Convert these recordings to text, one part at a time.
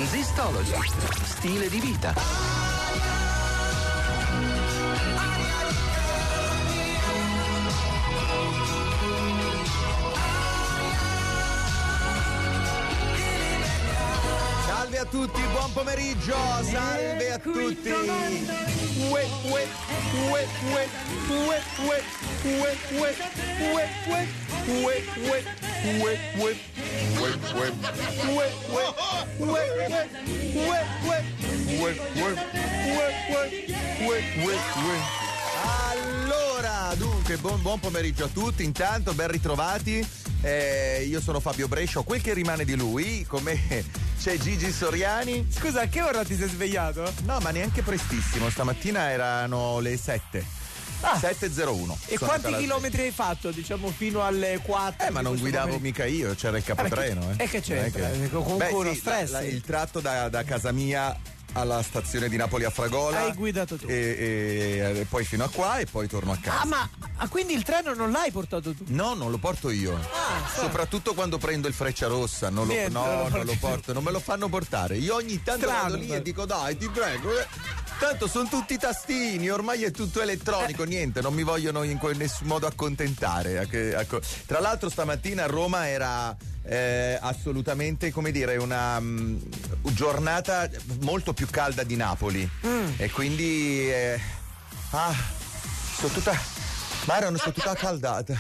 Zistology, stile di vita. Salve a tutti, buon pomeriggio, salve a tutti. Ue, ue, ue, ue, ue, ue, ue, ue, ue, ue, ue, ue, ue, ue. Allora, dunque, buon pomeriggio a tutti. Intanto, ben ritrovati. Io sono Fabio Brescia, ho quel che rimane di lui, come c'è Gigi Soriani. Scusa, a che ora ti sei svegliato? No, ma neanche prestissimo, stamattina erano le 7. 7:01. E quanti chilometri hai fatto, diciamo, fino alle 4? Ma non guidavo mica io, c'era il capotreno. E che c'entra? Comunque uno stress. Il tratto da casa mia alla stazione di Napoli a Fragola. Hai guidato tu. E poi fino a qua e poi torno a casa. Ma quindi il treno non l'hai portato tu? No, non lo porto io. Soprattutto quando prendo il Frecciarossa. Non lo porto, non me lo fanno portare. Io ogni tanto vado lì e dico dai, ti prego. Tanto sono tutti tastini, ormai è tutto elettronico, niente, non mi vogliono in nessun modo accontentare. Tra l'altro stamattina a Roma era assolutamente, come dire, una giornata molto più calda di Napoli. E quindi sono tutta accaldata.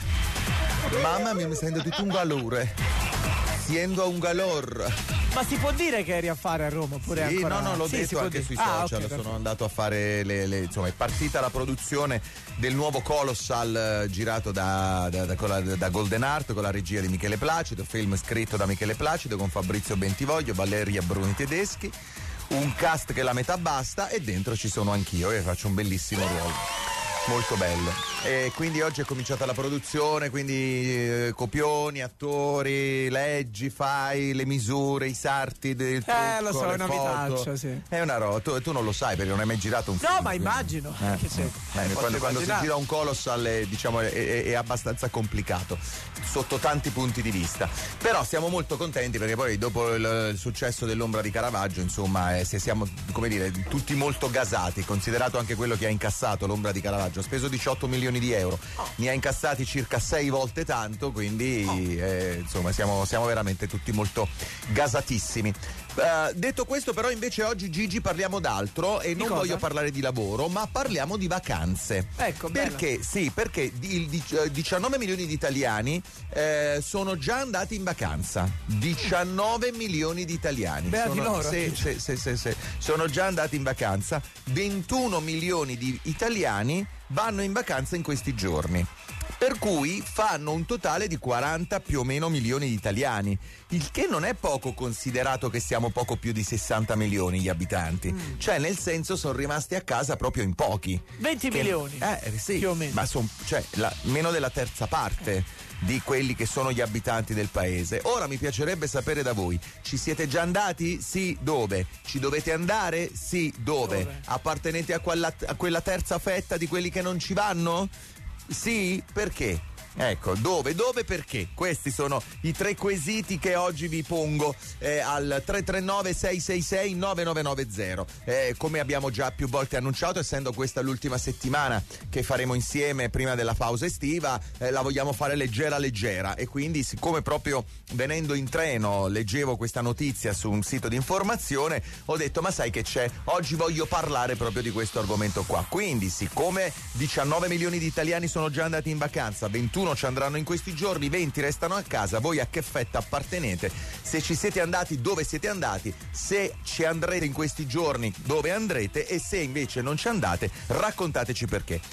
Mamma mia, mi sento tutto un calore. Siendo un calor. Ma si può dire che eri a fare a Roma oppure sì, ancora? No, l'ho detto anche sui social. Okay, sono andato a fare insomma, è partita la produzione del nuovo Colossal girato da Golden Art con la regia di Michele Placido, film scritto da Michele Placido con Fabrizio Bentivoglio, Valeria Bruni Tedeschi, un cast che la metà basta e dentro ci sono anch'io e faccio un bellissimo ruolo. Molto bello. E quindi oggi è cominciata la produzione, quindi copioni, attori, leggi, fai le misure, i sarti del trucco, lo so, le è una foto. vitaccia, sì. È una roba, tu non lo sai perché non hai mai girato un film. No, ma immagino. Quando si gira un Colossal diciamo, è abbastanza complicato sotto tanti punti di vista. Però siamo molto contenti perché poi dopo il successo dell'Ombra di Caravaggio, insomma, siamo, come dire, tutti molto gasati, considerato anche quello che ha incassato l'Ombra di Caravaggio. Ha speso 18 milioni di euro, ne ha incassati circa 6 volte tanto, quindi insomma siamo veramente tutti molto gasatissimi. Detto questo, però, invece oggi, Gigi, parliamo d'altro e non voglio parlare di lavoro, ma parliamo di vacanze. Ecco, perché? bello. Sì, perché 19 milioni di italiani sono già andati in vacanza. 19 milioni di italiani. Beati loro. Sono già andati in vacanza. 21 milioni di italiani vanno in vacanza in questi giorni. Per cui fanno un totale di 40 più o meno milioni di italiani, il che non è poco considerato che siamo poco più di 60 milioni gli abitanti. Cioè, nel senso, sono rimasti a casa proprio in pochi. 20 milioni. Sì, più o meno. ma meno della terza parte di quelli che sono gli abitanti del paese. Ora mi piacerebbe sapere da voi, ci siete già andati? Sì, dove? Ci dovete andare? Sì, dove? Appartenete a quella terza fetta di quelli che non ci vanno? Sì? Perché? Ecco, dove, perché? Questi sono i 3 quesiti che oggi vi pongo al 339-666-9990. Come abbiamo già più volte annunciato, essendo questa l'ultima settimana che faremo insieme prima della pausa estiva, la vogliamo fare leggera e quindi, siccome proprio venendo in treno leggevo questa notizia su un sito di informazione, ho detto ma sai che c'è? Oggi voglio parlare proprio di questo argomento qua. Quindi, siccome 19 milioni di italiani sono già andati in vacanza, 21 ci andranno in questi giorni, 20 restano a casa, voi a che fetta appartenete? Se ci siete andati, dove siete andati? Se ci andrete in questi giorni, dove andrete? E se invece non ci andate, raccontateci perché.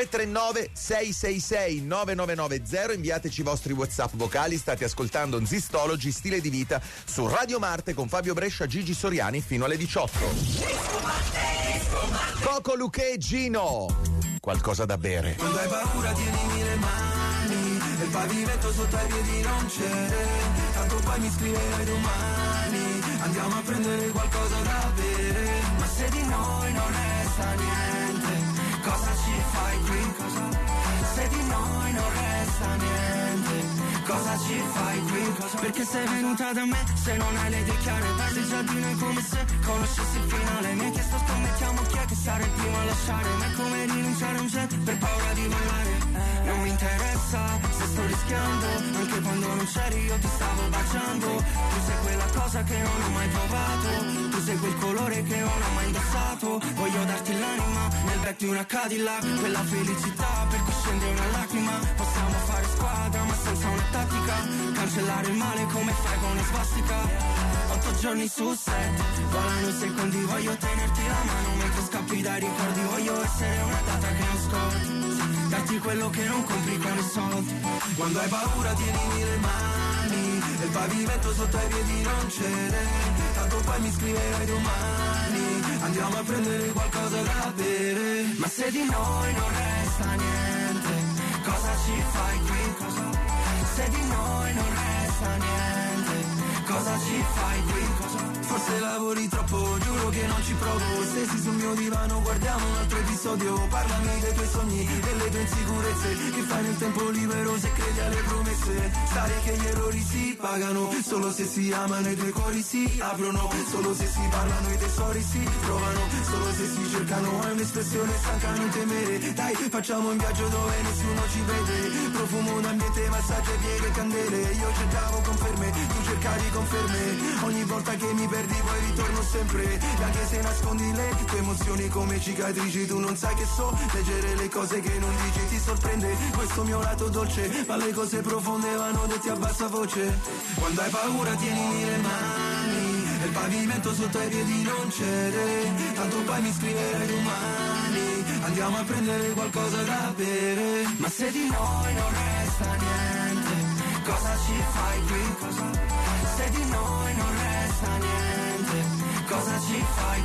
339-666-9990, inviateci i vostri WhatsApp vocali. State ascoltando Zistology, stile di vita, su Radio Marte con Fabio Brescia, Gigi Soriani fino alle 18. Coco, Luché e Gino, qualcosa da bere. Quando hai paura tienimi le mani, e il pavimento sotto ai piedi non c'è, tanto poi mi scriverai domani, andiamo a prendere qualcosa da bere, ma se di noi non resta niente, cosa ci fai qui? Se di noi non resta niente, Cosa ci fai qui? Perché sei venuta da me se non hai le idee chiare? Sei già di noi come se conoscessi il finale. Mi hai chiesto scommettiamo chi è che sarà il primo a lasciare. Ma è come rinunciare a un jet per paura di mollare. Non mi interessa se sto rischiando, anche quando non c'eri io ti stavo baciando. Tu sei quella cosa che non ho mai provato, tu sei quel colore che non ho mai indossato. Voglio darti l'anima nel back di una Cadillac, quella felicità per cui scende una lacrima. Possiamo fare squadra ma senza una tattica, cancellare il male come fai con una svastica. 8 giorni su 7, volano i secondi, voglio tenerti la mano mentre scappi dai ricordi. Voglio essere una data che non scordi, darti quello che non compri con i soldi. Quando hai paura tienimi le mani, e il pavimento sotto ai piedi non cede. Tanto poi mi scriverai domani, andiamo a prendere qualcosa da bere. Ma se di noi non resta niente, cosa ci fai qui? Se di noi non resta niente, cosa ci fai qui? Forse lavori troppo, giuro che non ci provo. Stesi sul mio divano, guardiamo un altro episodio. Parlami dei tuoi sogni, delle tue insicurezze, che fai nel tempo libero se credi alle promesse. Sai che gli errori si pagano, solo se si amano i due cuori si aprono. Solo se si parlano i tesori si trovano, solo se si cercano. È un'espressione stanca non temere. Dai, facciamo un viaggio dove nessuno ci vede. Profumo d'ambiente, massaggio e pieghe candele. Io cercavo conferme, tu cercavi conferme. Ogni volta che mi perdi poi ritorno sempre. E anche se nascondi le tue emozioni come cicatrici, tu non sai che so leggere le cose che non dici. Ti sorprende questo mio lato dolce, ma le cose profonde vanno dette a bassa voce. Quando hai paura tienimi le mani, e il pavimento sotto ai piedi non cede. Tanto poi mi scriverai domani, andiamo a prendere qualcosa da bere. Ma se di noi non resta niente, cosa ci fai qui? Se di noi non resta niente, cosa ci fai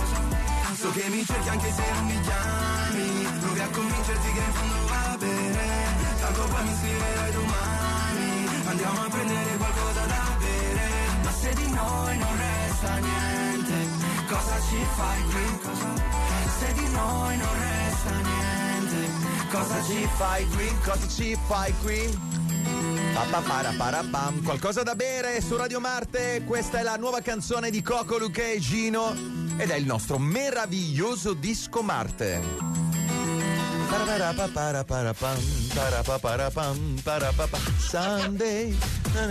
qui? So che mi cerchi anche se non mi chiami, provi a convincerti che in fondo va bene. Tanto poi mi scriverai domani, andiamo a prendere qualcosa da bere. Ma se di noi non resta niente, cosa ci fai qui? Se di noi non resta niente, Cosa ci fai qui? Cosa ci fai qui? Qualcosa da bere su Radio Marte. Questa è la nuova canzone di Coco, Luca e Gino ed è il nostro meraviglioso disco Marte. Sunday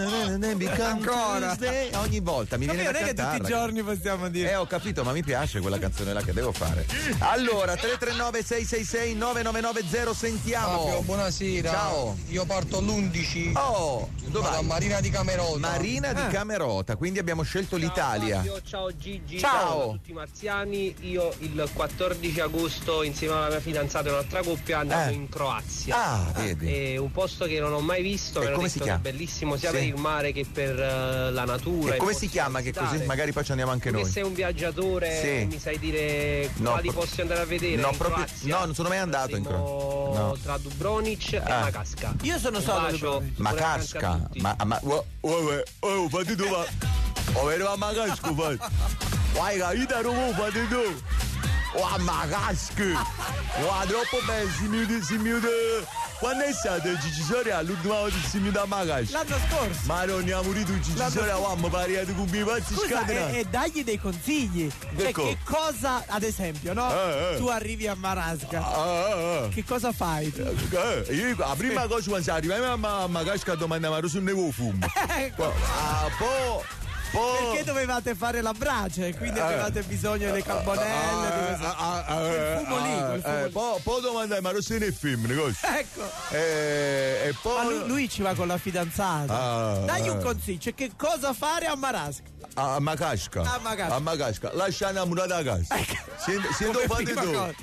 ancora ogni volta mi viene da cantare. Non è che tutti i giorni possiamo dire. Ho capito, ma mi piace quella canzone là che devo fare. Allora 339 666 9990, sentiamo. Fabio, buonasera. Ciao. Io parto l'11. Oh, dove vai? Marina di Camerota. Marina di Camerota, quindi abbiamo scelto l'Italia. Fabio, ciao Gigi. Ciao a tutti i marziani. Io il 14 agosto insieme alla mia fidanzata e un'altra coppia andato in Croazia. Ah, vedi. È un posto che non ho mai visto, E mi hanno come detto si chiama? che è bellissimo sia Sì. per il mare che per la natura. E come i si posti chiama? da Che visitare. così magari poi ci andiamo anche Tu noi. che sei un viaggiatore, Sì. mi sai dire No, quali posti andare a vedere? no, in proprio- Croazia? no, non sono mai andato in Siamo Croazia. No. tra Dubrovnik e Makarska. Io sono Un stato a bacio, Dubrovnik. buone vacanze a Makarska. tutti. Fate tu va. Vero a Makarska, fai. Vai, capita, non fate tu. A Makarska. Troppo bello, si miude. Quando è stato Gigi Soria l'ultima volta si miude a Makarska? L'anno scorso. Ma non ne amo tu Gigi Soria, mi pare che tu mi pazzi Scusa, scatenati. e dagli dei consigli. Cioè, Ecco. che cosa, ad esempio, no? Tu arrivi a Marasca. Che cosa fai tu? Io la prima cosa quando arriviamo a Makarska domandiamo se ne vuoi fumo. Ecco. Perché dovevate fare la brace e quindi avevate bisogno delle carbonelle. Quel fumo lì. Poi domandai, ma non se ne femmine, cosa? Ecco. E Ma poi lui ci va con la fidanzata. Dagli un consiglio, cioè, che cosa fare a Marasca? a Makarska. A Makarska. Lascia innamorata a casa. Siendo Come fate prima tu. cosa.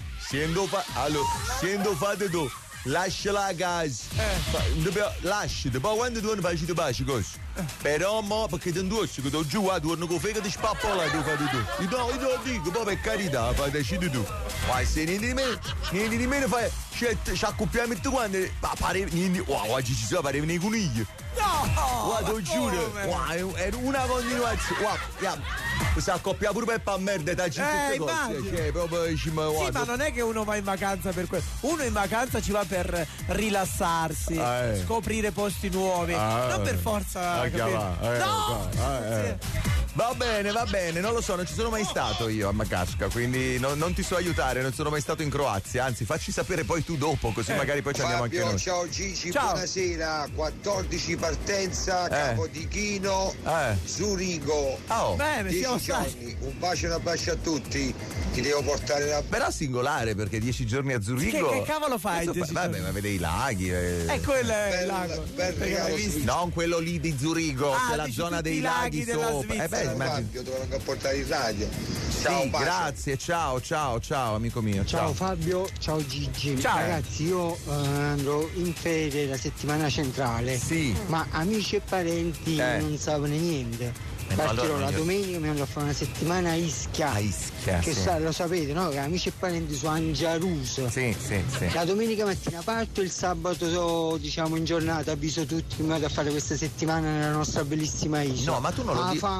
Siendo fate tu. Lasciala a casa. Lasci, poi quando tu non fai ti baci così. Però mo perché ti indossi che tu giù torno con fega di spappola tu fai tu. Io te lo dico, poi per carità, fai decidi tu. Vai, se niente di me fai. Ci accoppiamo tutti quanti. Ma pare niente. Oggi ci sono, parevano i conigli. No! Guarda, lo giuro, era una continuazione. si accoppia pure per merda, dai, tutte cose. Cioè, proprio sì, ma non è che uno va in vacanza per quello. Uno in vacanza ci va per rilassarsi, scoprire posti nuovi, non per forza. Va bene, non lo so, non ci sono mai stato io a Makarska, quindi non ti so aiutare, non sono mai stato in Croazia, anzi facci sapere poi tu dopo, così magari poi ci andiamo anche noi. Ciao Gigi, ciao. Buonasera, 14 partenza, Capodichino, Zurigo. Bene, 10 giorni, un bacio e un abbraccio a tutti, ti devo portare la... Però singolare, perché 10 giorni a Zurigo... Che cavolo fai? Vabbè, ma vede i laghi. Quello è il lago. Non quello lì di Zurigo, che è la zona dei laghi sopra. Fabio, dovrò portare il radio. Ciao, sì, grazie, ciao amico mio. Ciao Fabio, ciao Gigi. Ciao. Ragazzi, io andrò in ferie la settimana centrale. Sì. Ma amici e parenti non sapevano niente. Partirò la domenica, mi andrò a fare una settimana a Ischia. Che lo sapete, no? Che amici e parenti su Angiaruso. Sì. La domenica mattina parto, il sabato, diciamo, in giornata avviso tutti che mi vado a fare questa settimana nella nostra bellissima isola. No, ma tu non lo dici.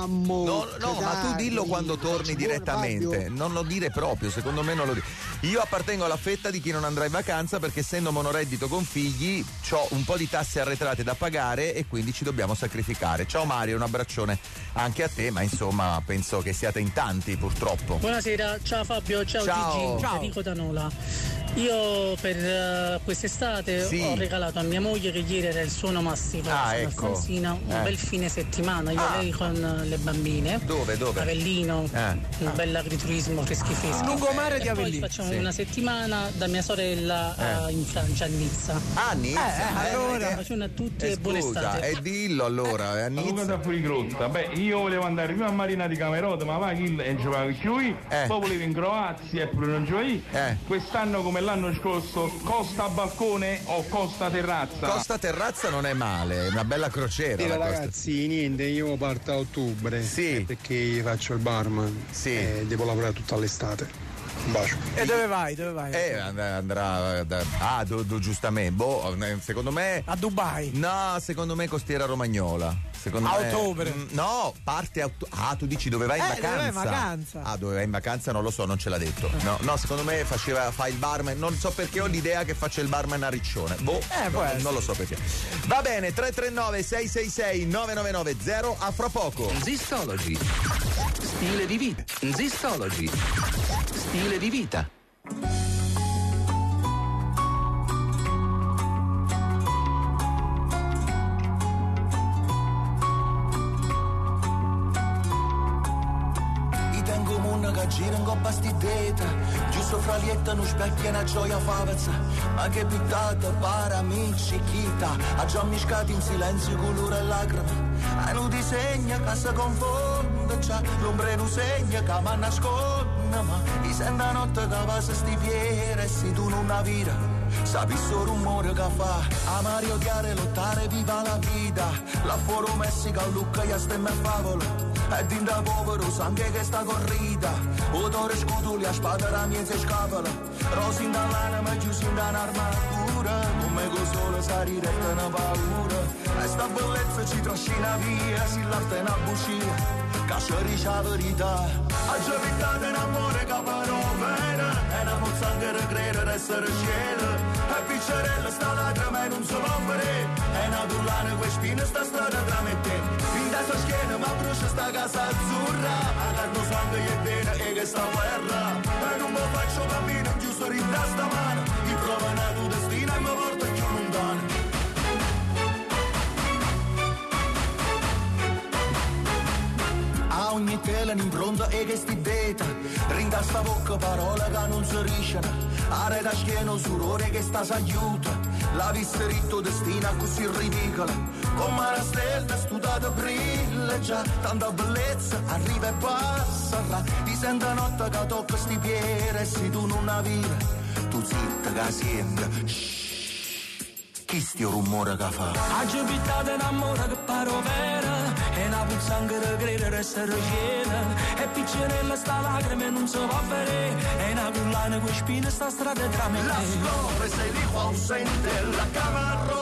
Ma tu dillo quando torni direttamente. Fabio. Non lo dire proprio, secondo me non lo dire. Io appartengo alla fetta di chi non andrà in vacanza perché essendo monoreddito con figli ho un po' di tasse arretrate da pagare e quindi ci dobbiamo sacrificare. Ciao Mario, un abbraccione anche a te, ma insomma penso che siate in tanti purtroppo. Buonasera, ciao Fabio, ciao Gigi, ciao. Enrico da Nola. Io per quest'estate ho regalato a mia moglie, che ieri era il suono massimo sulla stanzina, un bel fine settimana, io e lei con le bambine. Dove? Avellino, un bel agriturismo freschi. Lungomare di e Avellino. poi facciamo una settimana da mia sorella in Francia, a Nizza. Nizza? Allora facciamo a tutti e buona estate. E dillo allora, a Nizza. Da fuori grotta. Beh, io volevo andare prima a Marina di Camerota, ma va chi e giocava più io. Poi volevo in Croazia e pure non giochi. Quest'anno come l'anno scorso, Costa Balcone o Costa Terrazza? Costa Terrazza non è male, è una bella crociera. Ragazzi, niente, io parto a ottobre. Sì. Perché faccio il barman. Sì. E devo lavorare tutta l'estate. Un bacio. E dove vai? Andrà giustamente. Secondo me. A Dubai? No, secondo me costiera romagnola. Secondo me, ottobre? No, parte a tu dici dove vai in vacanza? Dove vai in vacanza? Dove vai in vacanza non lo so, non ce l'ha detto. No, secondo me fa il barman. Non so perché ho l'idea che faccia il barman a Riccione. Non lo so perché. Va bene, 339 666 9990 a fra poco. Zistology. Stile di vita. Zistology. Stile di vita. I tengo munna che gira in coppa stideta, giusto fra lietta non specchia una gioia favezza, ma che pittata para amici chita, a già miscati in silenzio colore e lacrime, a non disegna che si confonde, già l'ombre non segna che mi nasconde, ma i senta notte che va se stipiere e si tu non la vira, sapi sto rumore che fa, amare odiare, lottare, viva la vita, la fuori Messica, Lucca, e stemma e favola, e dinda povero sangue che sta corrida, odore scutuli a spada la mia e scapola, rosi in dall'anima chiusi in un'armatura, come con sole salire e una paura, e sta bellezza ci trascina via, si l'arte è una bugia, che ci dice la verità, a gioventà in amore che parovera, e una mozzanghera credere essere cielo, e piccerella sta lacrima e non si può vedere, e una dullana que spina sta strada tra me e te, in da sua schiena ma brucia sta casa azzurra, a carno sangue e bene e che sta guerra, e non mi faccio cammino giusto rinda sta mano, mi prova una tua destina e mi porta più lontano. A ogni tela un'impronta e che sti deta, rinda sta bocca parole che non si risciano, are da schiena surore che sta s'aiuta, la vista ritto destina così ridicola, come una stella studata brilla già, tanta bellezza arriva e passa, ti sento notte che tocca sti piedi e se tu non la vira, tu zitta che senti, chi stia rumore che fa? A giubitata in amore che paro vera, e una puzzanghera credere essere cielo, e piccerella sta lacrime e non si può vedere, e una cullana con spine sta strada tra me e te. La scopre sei di qual sente la camarroca,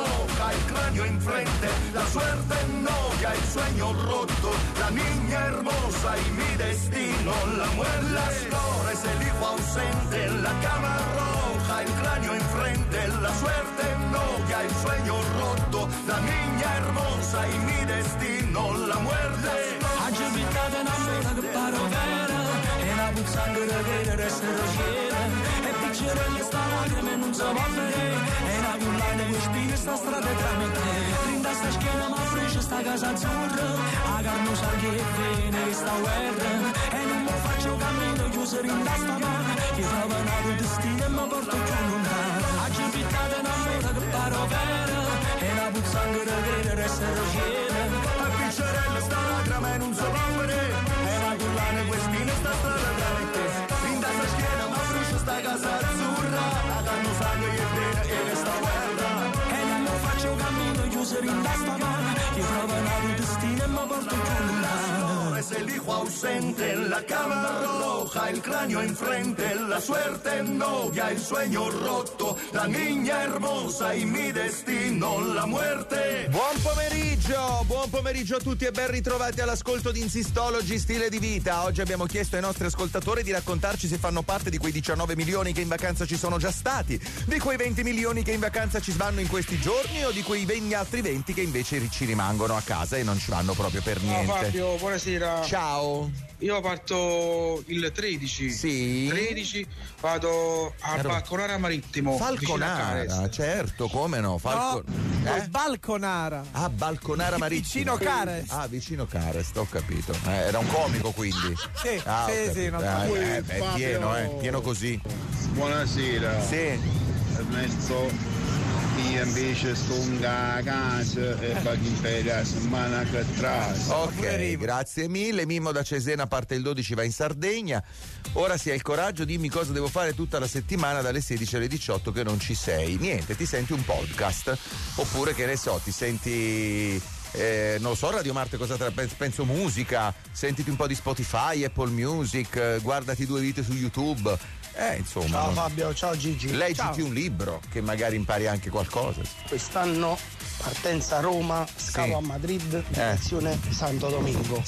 roja, il cranio in frente, la suerte novia, il sueño roto, la niña hermosa y mi destino, la muerte, las flores, el hijo ausente, la cama roja, il cranio in frente, la suerte novia, il sueño roto, la niña hermosa y mi destino, la muerte. Aggiubiccata in amore che paro vera, e la puzzante da vedere essere cielo, e piccerelle sta lacrime non so vedere, e la collana che spina sta strada tra me e te, rinda sta schiena ma fresca sta casa azzurra, a carno sa che viene che sta guerra, e non mi faccio cammino chiuso rinda sta mano, che trova un destino e mi porto più lontano. Aggiubiccata in amore che paro vera, e la puzzante da vedere essere cielo, e piccerelle sta lacrime non so vedere, e la collana che spina sta strada tra me e te, rinda sta schiena ma fresca sta casa azzurra, a carno sangue e viene che sta guerra, e non mi faccio cammino chiuso rinda sta mano, che trova un destino e mi porto più lontano. Es el hijo ausente, la cama roja, el cráneo enfrente, la suerte novia, el sueño roto, la niña hermosa y mi destino, la muerte. Buon pomeriggio a tutti e ben ritrovati all'ascolto di Insistology Stile di Vita. Oggi abbiamo chiesto ai nostri ascoltatori di raccontarci se fanno parte di quei 19 milioni che in vacanza ci sono già stati, di quei 20 milioni che in vacanza ci vanno in questi giorni o di quei altri 20 che invece ci rimangono a casa e non ci vanno proprio per niente. Ciao Fabio, buonasera. Ciao. Io parto il 13. Sì. 13 vado a Balconara Marittimo. Falconara, certo, come no? Balconara. Ah, Balconara Marittimo. Vicino Carest. Ah, vicino Carest, ho capito. Era un comico quindi. Sì, ah, sì, non è pieno così. Buonasera. Sì. Ernesto. Io invece sto in casa e vado in ferie la settimana che trasa. Ok, grazie mille. Mimmo da Cesena parte il 12, va in Sardegna. Ora si ha il coraggio, dimmi cosa devo fare tutta la settimana dalle 16 alle 18 che non ci sei. Niente, ti senti un podcast. Oppure che ne so, ti senti... non lo so, Radio Marte cosa penso musica, sentiti un po' di Spotify, Apple Music, guardati 2 vite su YouTube. Insomma. Ciao Fabio, ciao Gigi. Leggiti un libro che magari impari anche qualcosa. Quest'anno partenza Roma, scalo a Madrid, direzione Santo Domingo.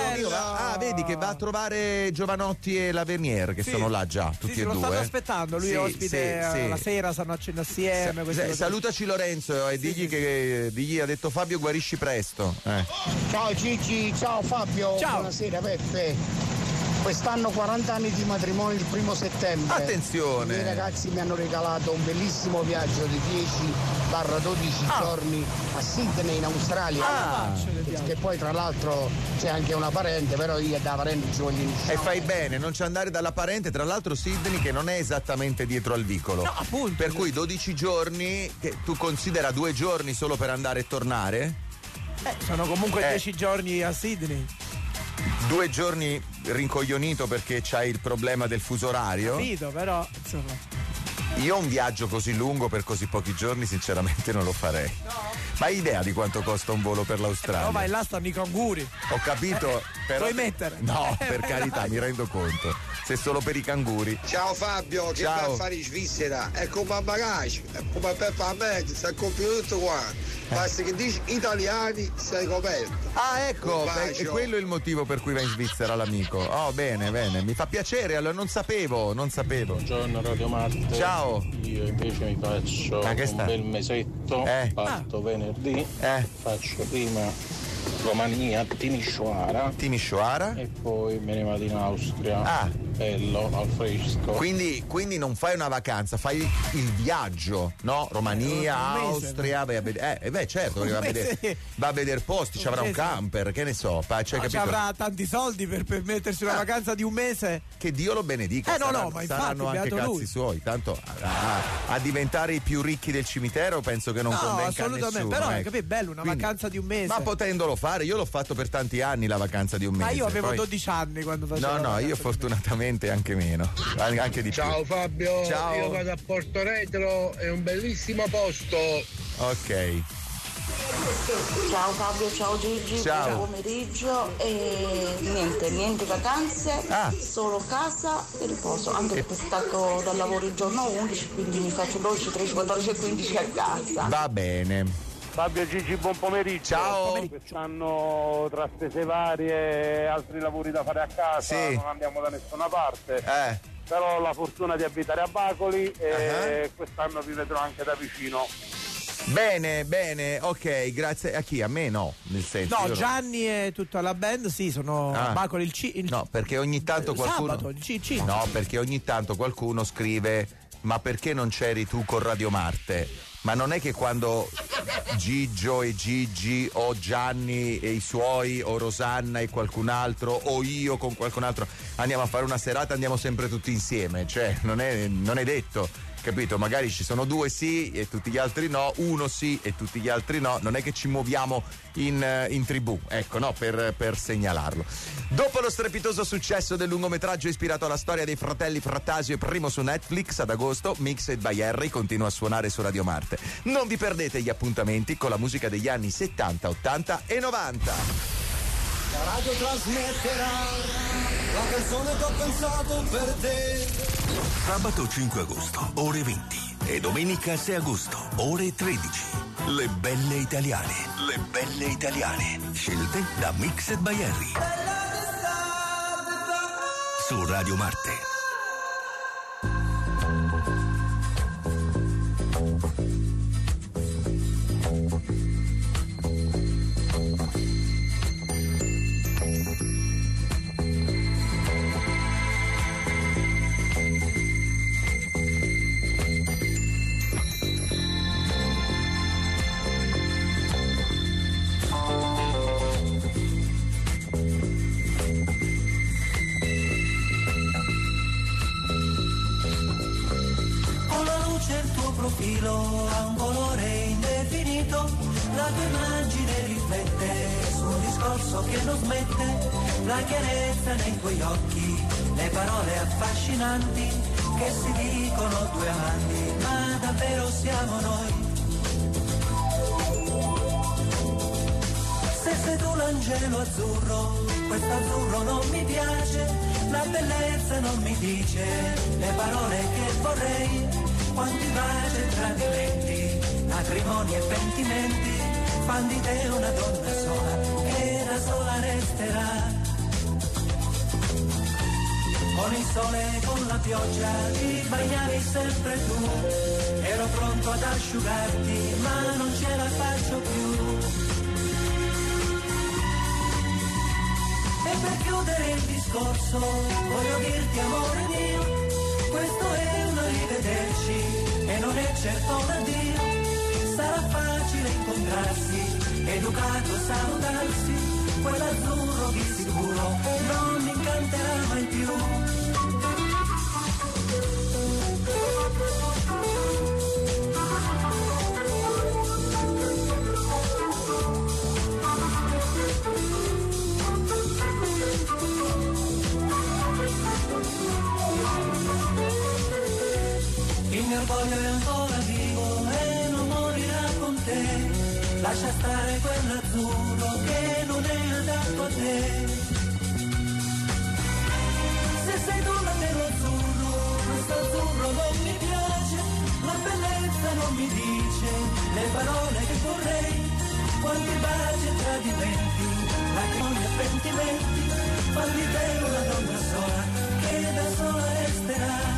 Vedi che va a trovare Giovanotti e Lavernier che sono là già, tutti e lo due. Lo stanno aspettando, lui è ospite la sera, stanno a cena assieme. Salutaci Lorenzo e digli ha detto Fabio guarisci presto. Ciao Gigi, ciao Fabio. Ciao. Buonasera Peppe. Quest'anno 40 anni di matrimonio il 1° settembre. Attenzione! I miei ragazzi mi hanno regalato un bellissimo viaggio di 10-12 giorni a Sydney in Australia. Che poi tra l'altro c'è anche una parente, però io da parente ci voglio iniziare. E fai bene, non ci andare dalla parente, tra l'altro Sydney che non è esattamente dietro al vicolo. No, appunto. Per cui 12 giorni, che tu considera 2 giorni solo per andare e tornare? Sono comunque 10 giorni a Sydney. 2 giorni rincoglionito perché c'hai il problema del fuso orario. Capito, però insomma. Io un viaggio così lungo per così pochi giorni sinceramente non lo farei. No. Ma hai idea di quanto costa un volo per l'Australia? No, vai là stanno i canguri. Ho capito, però. Puoi mettere? No, per carità, mi rendo conto. Se solo per i canguri. Ciao Fabio, che vai a fare in Svizzera? È come a bagagio, è come Peppa a mezzo, sta compiuto tutto qua. Basta che dici italiani sei coperto. Ah, ecco, è quello il motivo per cui va in Svizzera l'amico. Oh, bene, mi fa piacere, allora non sapevo. Buongiorno Radio Marte. Ciao. Io invece mi faccio un bel mesetto, parto venerdì, faccio prima Romania, Timișoara e poi me ne vado in Austria. Bello, al fresco. Quindi non fai una vacanza, fai il viaggio, no? Romania, Austria, vai a vedere. Certo, va a vedere posti, ci avrà un camper, che ne so. Ci avrà tanti soldi per permettersi una vacanza di un mese. Che Dio lo benedica. Ma saranno anche cazzi lui. Suoi. Tanto a diventare i più ricchi del cimitero penso che non convenga a nessuno. Però è bello, una vacanza di un mese. Ma potendolo fare, io l'ho fatto per tanti anni la vacanza di un mese. Ma io avevo 12 anni quando facevo. No, io fortunatamente anche meno, anche di più. Ciao Fabio, ciao. Io vado a Porto Retro, è un bellissimo posto. Ok. Ciao Fabio, ciao Gigi, buon pomeriggio e niente vacanze, solo casa e riposo, anche perché stacco dal lavoro il giorno 11, quindi mi faccio 12, 13, 14 e 15 a casa. Va bene. Fabio e Gigi, buon pomeriggio. Ciao. Quest'anno tra spese varie e altri lavori da fare a casa non andiamo da nessuna parte. Però ho la fortuna di abitare a Bacoli e quest'anno vi vedrò anche da vicino. Bene, ok, grazie. A chi? A me no, nel senso. No, Gianni e tutta la band, sì, sono a Bacoli No, perché ogni tanto qualcuno. Sabato, il No, perché ogni tanto qualcuno scrive: ma perché non c'eri tu con Radio Marte? Ma non è che quando Gigio e Gigi o Gianni e i suoi o Rosanna e qualcun altro o io con qualcun altro andiamo a fare una serata, andiamo sempre tutti insieme, cioè non è detto, capito? Magari ci sono 2 sì e tutti gli altri no, 1 sì e tutti gli altri no, non è che ci muoviamo in tribù, ecco, no, per segnalarlo. Dopo lo strepitoso successo del lungometraggio ispirato alla storia dei fratelli Frattasio e primo su Netflix ad agosto, Mixed by Harry continua a suonare su Radio Marte. Non vi perdete gli appuntamenti con la musica degli anni 70, 80 e 90. La radio trasmetterà la canzone che ho pensato per te. Sabato 5 agosto, ore 20 e domenica 6 agosto, ore 13. Le belle italiane. Le belle italiane. Scelte da Mixed by Harry. Su Radio Marte. Ha un colore indefinito, la tua immagine riflette su un discorso che non smette, la chiarezza nei tuoi occhi, le parole affascinanti che si dicono due amanti, ma davvero siamo noi. Se sei tu l'angelo azzurro, questo azzurro non mi piace, la bellezza non mi dice le parole che vorrei. Quanti baci e tradimenti, matrimoni e pentimenti, fan di te una donna sola, che da sola resterà. Con il sole e con la pioggia ti bagnavi sempre tu, ero pronto ad asciugarti, ma non ce la faccio più. E per chiudere il discorso, voglio dirti amore mio, questo è un arrivederci e non è certo un addio. Sarà facile incontrarsi, educato salutarsi, quell'azzurro di sicuro non mi incanterà mai più. Il mio orgoglio è ancora vivo e non morirà con te. Lascia stare quell'azzurro che non è adatto a te. Se sei tu davvero azzurro, questo azzurro non mi piace, la bellezza non mi dice le parole che vorrei. Quanti baci e tradimenti, lacrime e pentimenti, fan di te una donna sola che da sola resterà.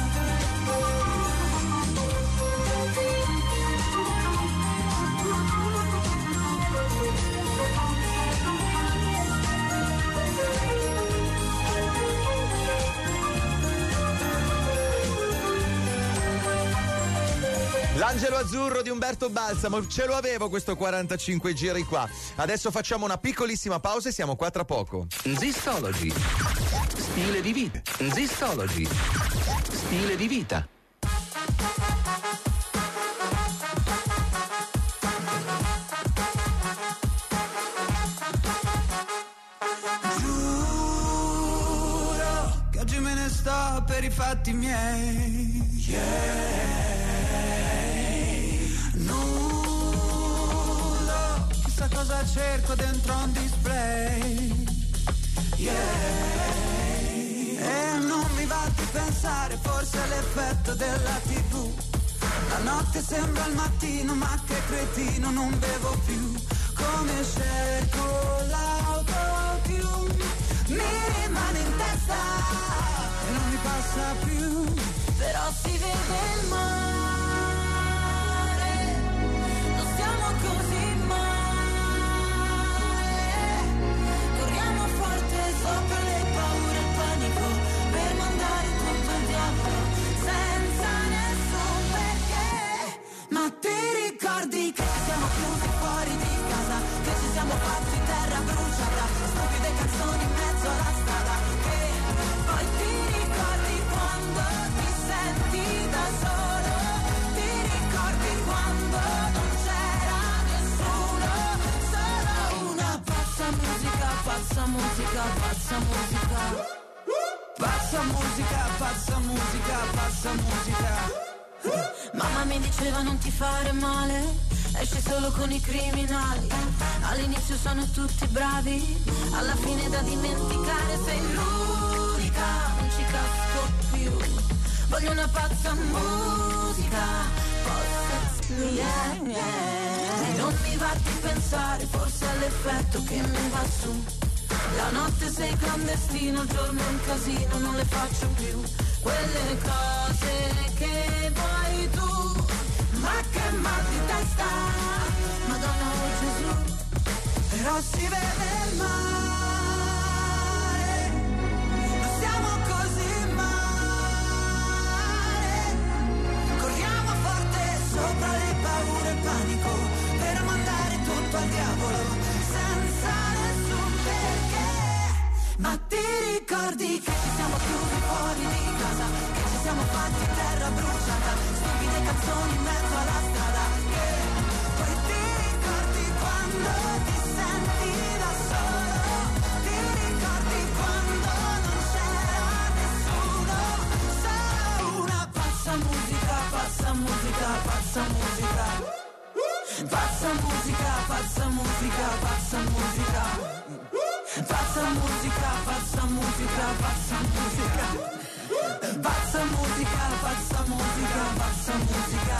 L'angelo azzurro di Umberto Balsamo, ce lo avevo questo 45 giri qua. Adesso facciamo una piccolissima pausa e siamo qua tra poco. Zistology. Stile di vita. Zistology. Stile di vita. Giuro che oggi me ne sto per i fatti miei. Nudo, chissà cosa cerco dentro un display. E non mi va di pensare, forse è l'effetto della TV. La notte sembra il mattino, ma che cretino, non bevo più. Come cerco l'autotune, mi rimane in testa e non mi passa più. Però si vede il mare, non stiamo così male. Corriamo forte sopra le paure e il panico, per mandare tutto al diavolo senza nessun perché. Ma ti ricordi che siamo chiusi fuori di casa, che ci siamo fatti terra bruciata, stupide canzoni in mezzo alla strada, che poi ti ricordi quando ti senti da solo, ti ricordi quando non c'era nessuno, solo una pazza musica, pazza musica, pazza musica, pazza musica, pazza musica, pazza musica. Mamma mi diceva non ti fare male, esci solo con i criminali. All'inizio sono tutti bravi, alla fine da dimenticare sei l'unica, non ci casco più. Voglio una pazza musica, yeah, yeah. E non mi va di pensare, forse è l'effetto che mi va su. La notte sei clandestino, il giorno è un casino, non le faccio più quelle cose che vuoi tu. Ma che mal di testa, Madonna o Gesù. Però si vede il mare, non siamo così male. Corriamo forte sopra le paure e il panico, per mandare tutto al diavolo senza nessun perché. Ma ti ricordi che ci siamo chiusi fuori di casa, che ci siamo fatti terra bruciata, stupide canzoni in mezzo alla strada, che poi ti ricordi quando ti senti da solo, ti ricordi quando non c'era nessuno, solo una pazza musica, pazza musica, pazza musica, pazza musica, pazza musica, pazza musica, pazza musica, pazza musica, pazza musica, pazza musica, pazza musica, pazza musica.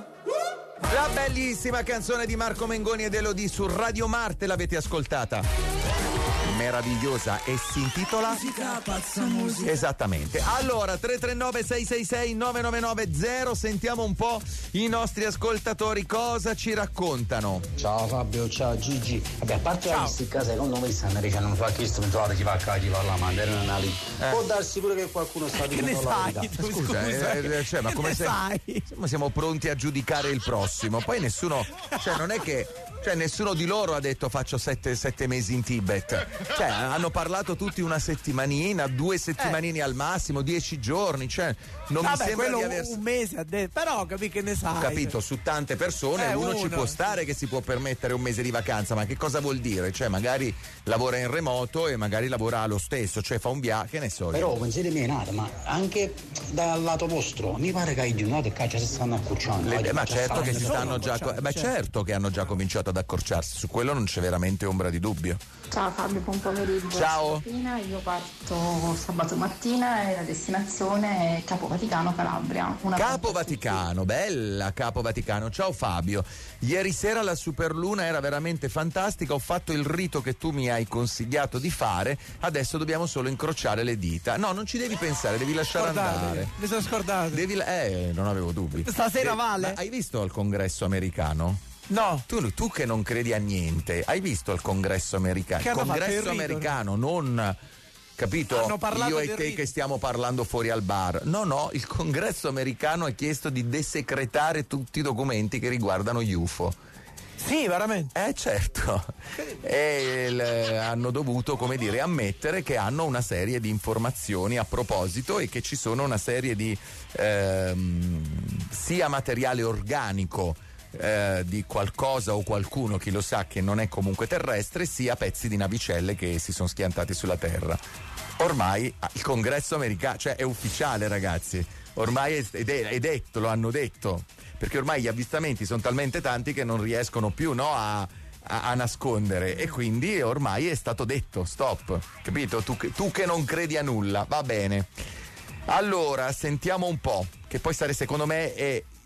La bellissima canzone di Marco Mengoni ed Elodie su Radio Marte, l'avete ascoltata? Meravigliosa, e si intitola Musica, pazza musica. Esattamente. Allora 339 666 9990, sentiamo un po' i nostri ascoltatori cosa ci raccontano. Ciao Fabio, ciao Gigi. Vabbè, a parte la casa, secondo me stanno dicendo non fa questo, non fa chi va a chi va la mandarina lì. Può darsi pure che qualcuno sta dicendo la verità. Scusa, cioè, ma come se siamo pronti a giudicare il prossimo? Poi nessuno, cioè non è che nessuno di loro ha detto faccio 7 mesi in Tibet. Cioè, hanno parlato tutti una settimanina, 2 settimanini al massimo, 10 giorni. Cioè, non mi sembra di aver un mese a detto. Però che ne sai? Ho capito, su tante persone uno ci può stare che si può permettere un mese di vacanza, ma che cosa vuol dire? Cioè, magari lavora in remoto e magari lavora lo stesso, cioè fa un viaggio, che ne so. Però pensiete me nata, ma anche dal lato vostro, mi pare che hai giunato e caccia si stanno accorciando. Ma certo che si stanno già certo che hanno già cominciato ad accorciarsi, su quello non c'è veramente ombra di dubbio. Ciao Fabio, buon pomeriggio. Ciao. Io parto sabato mattina e la destinazione è Capo Vaticano, Calabria. Capo Vaticano, bella Capo Vaticano. Ciao Fabio. Ieri sera la Superluna era veramente fantastica, ho fatto il rito che tu mi hai consigliato di fare, adesso dobbiamo solo incrociare le dita. No, non ci devi pensare, devi lasciare andare. Mi sono scordato. Non avevo dubbi. Stasera vale. Ma hai visto il congresso americano? No. Tu che non credi a niente, hai visto il congresso americano? Il congresso americano, non, capito? Io e te che stiamo parlando fuori al bar. No, il congresso americano ha chiesto di desecretare tutti i documenti che riguardano UFO. Sì, veramente? Certo. E hanno dovuto, come dire, ammettere che hanno una serie di informazioni a proposito e che ci sono una serie di sia materiale organico di qualcosa o qualcuno, chi lo sa, che non è comunque terrestre, sia pezzi di navicelle che si sono schiantati sulla Terra. Ormai il congresso americano, cioè è ufficiale, ragazzi, ormai è detto, lo hanno detto, perché ormai gli avvistamenti sono talmente tanti che non riescono più a nascondere, e quindi ormai è stato detto stop, capito? Tu che non credi a nulla, va bene. Allora sentiamo un po', che poi secondo me è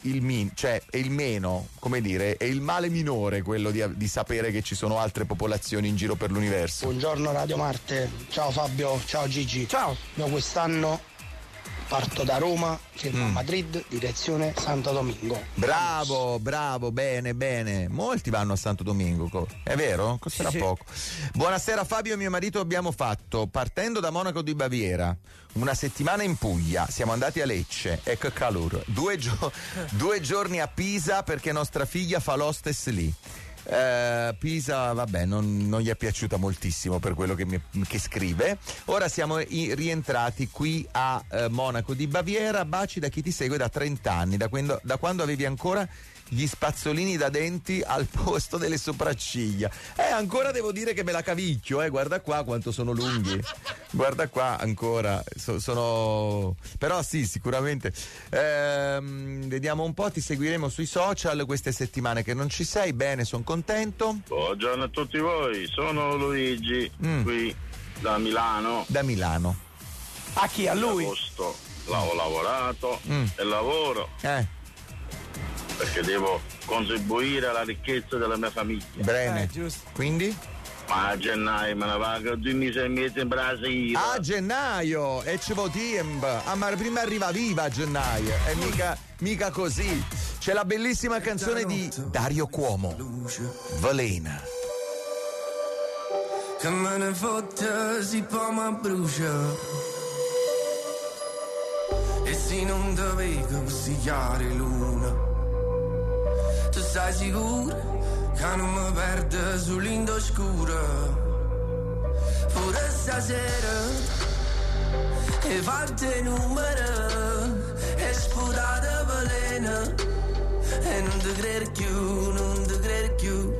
cioè è il meno, come dire, è il male minore quello di sapere che ci sono altre popolazioni in giro per l'universo. Buongiorno Radio Marte, ciao Fabio, ciao Gigi. Ciao. Io quest'anno parto da Roma, fermo a Madrid, direzione Santo Domingo. Bravo, bene. Molti vanno a Santo Domingo, è vero? Costerà poco. Buonasera Fabio, mio marito abbiamo fatto, partendo da Monaco di Baviera, una settimana in Puglia, siamo andati a Lecce, ecco calore, 2 giorni a Pisa perché nostra figlia fa l'hostess lì. Pisa vabbè non gli è piaciuta moltissimo per quello che scrive. Ora siamo rientrati qui a Monaco di Baviera. Baci da chi ti segue da 30 anni, da quando avevi ancora gli spazzolini da denti al posto delle sopracciglia. Ancora devo dire che me la cavicchio, guarda qua quanto sono lunghi. Guarda qua ancora sono, però sì, sicuramente vediamo un po', ti seguiremo sui social queste settimane che non ci sei. Bene, sono contento. Buongiorno a tutti voi, sono Luigi qui da Milano. A chi? A lui? Agosto ho lavorato e lavoro perché devo contribuire alla ricchezza della mia famiglia. Bene, giusto. Quindi? Ma a gennaio me ne vado 2 mesi in Brasile. A gennaio e ci votiamo. Ma prima arriva viva a gennaio e mica così. C'è la bellissima canzone di Dario Cuomo, Velena. Che me ne fotte si può ma brucia. E se non te vedo così chiare luna. Tu sei sicuro che non mi perde sull'Indo scura? Pure stasera e fatte numero e sputate velena e non ti credo più,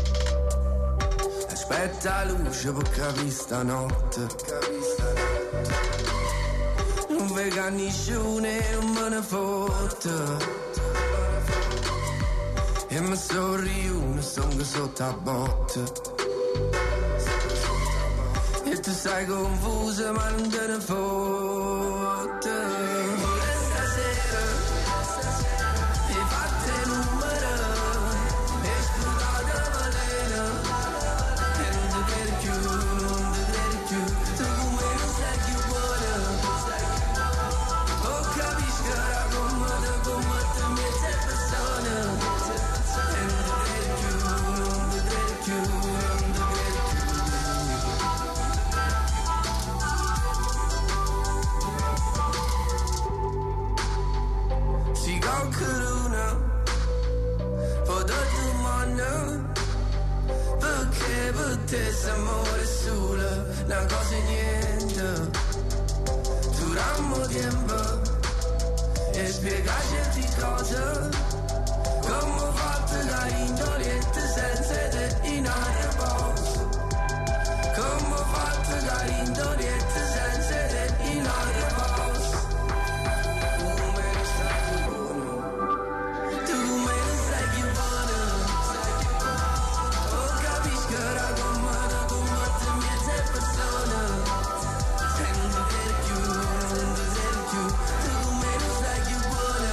aspetta la luce per capire stanotte, non vega nessuno e non me ne fotte. E mi sorriuno, sono sotto a botte. E tu sei confusa ma non te ne fotte. Stasera e fatte numero e sputate velena e non ti credi più, tu come non sei più buona. Oh capisco che come te metti persone. Perché per te s'amore solo una cosa e niente. Durammo tempo e spiegare certe cose come ho fatto da indolente senza te in aria posto. Come ho fatto da indolente senza te in aria posto. Come non stai più buono, tu come non stai più buono. Oh capisco ora come te mette persone. Se non ti credi più, tu come non stai più buono.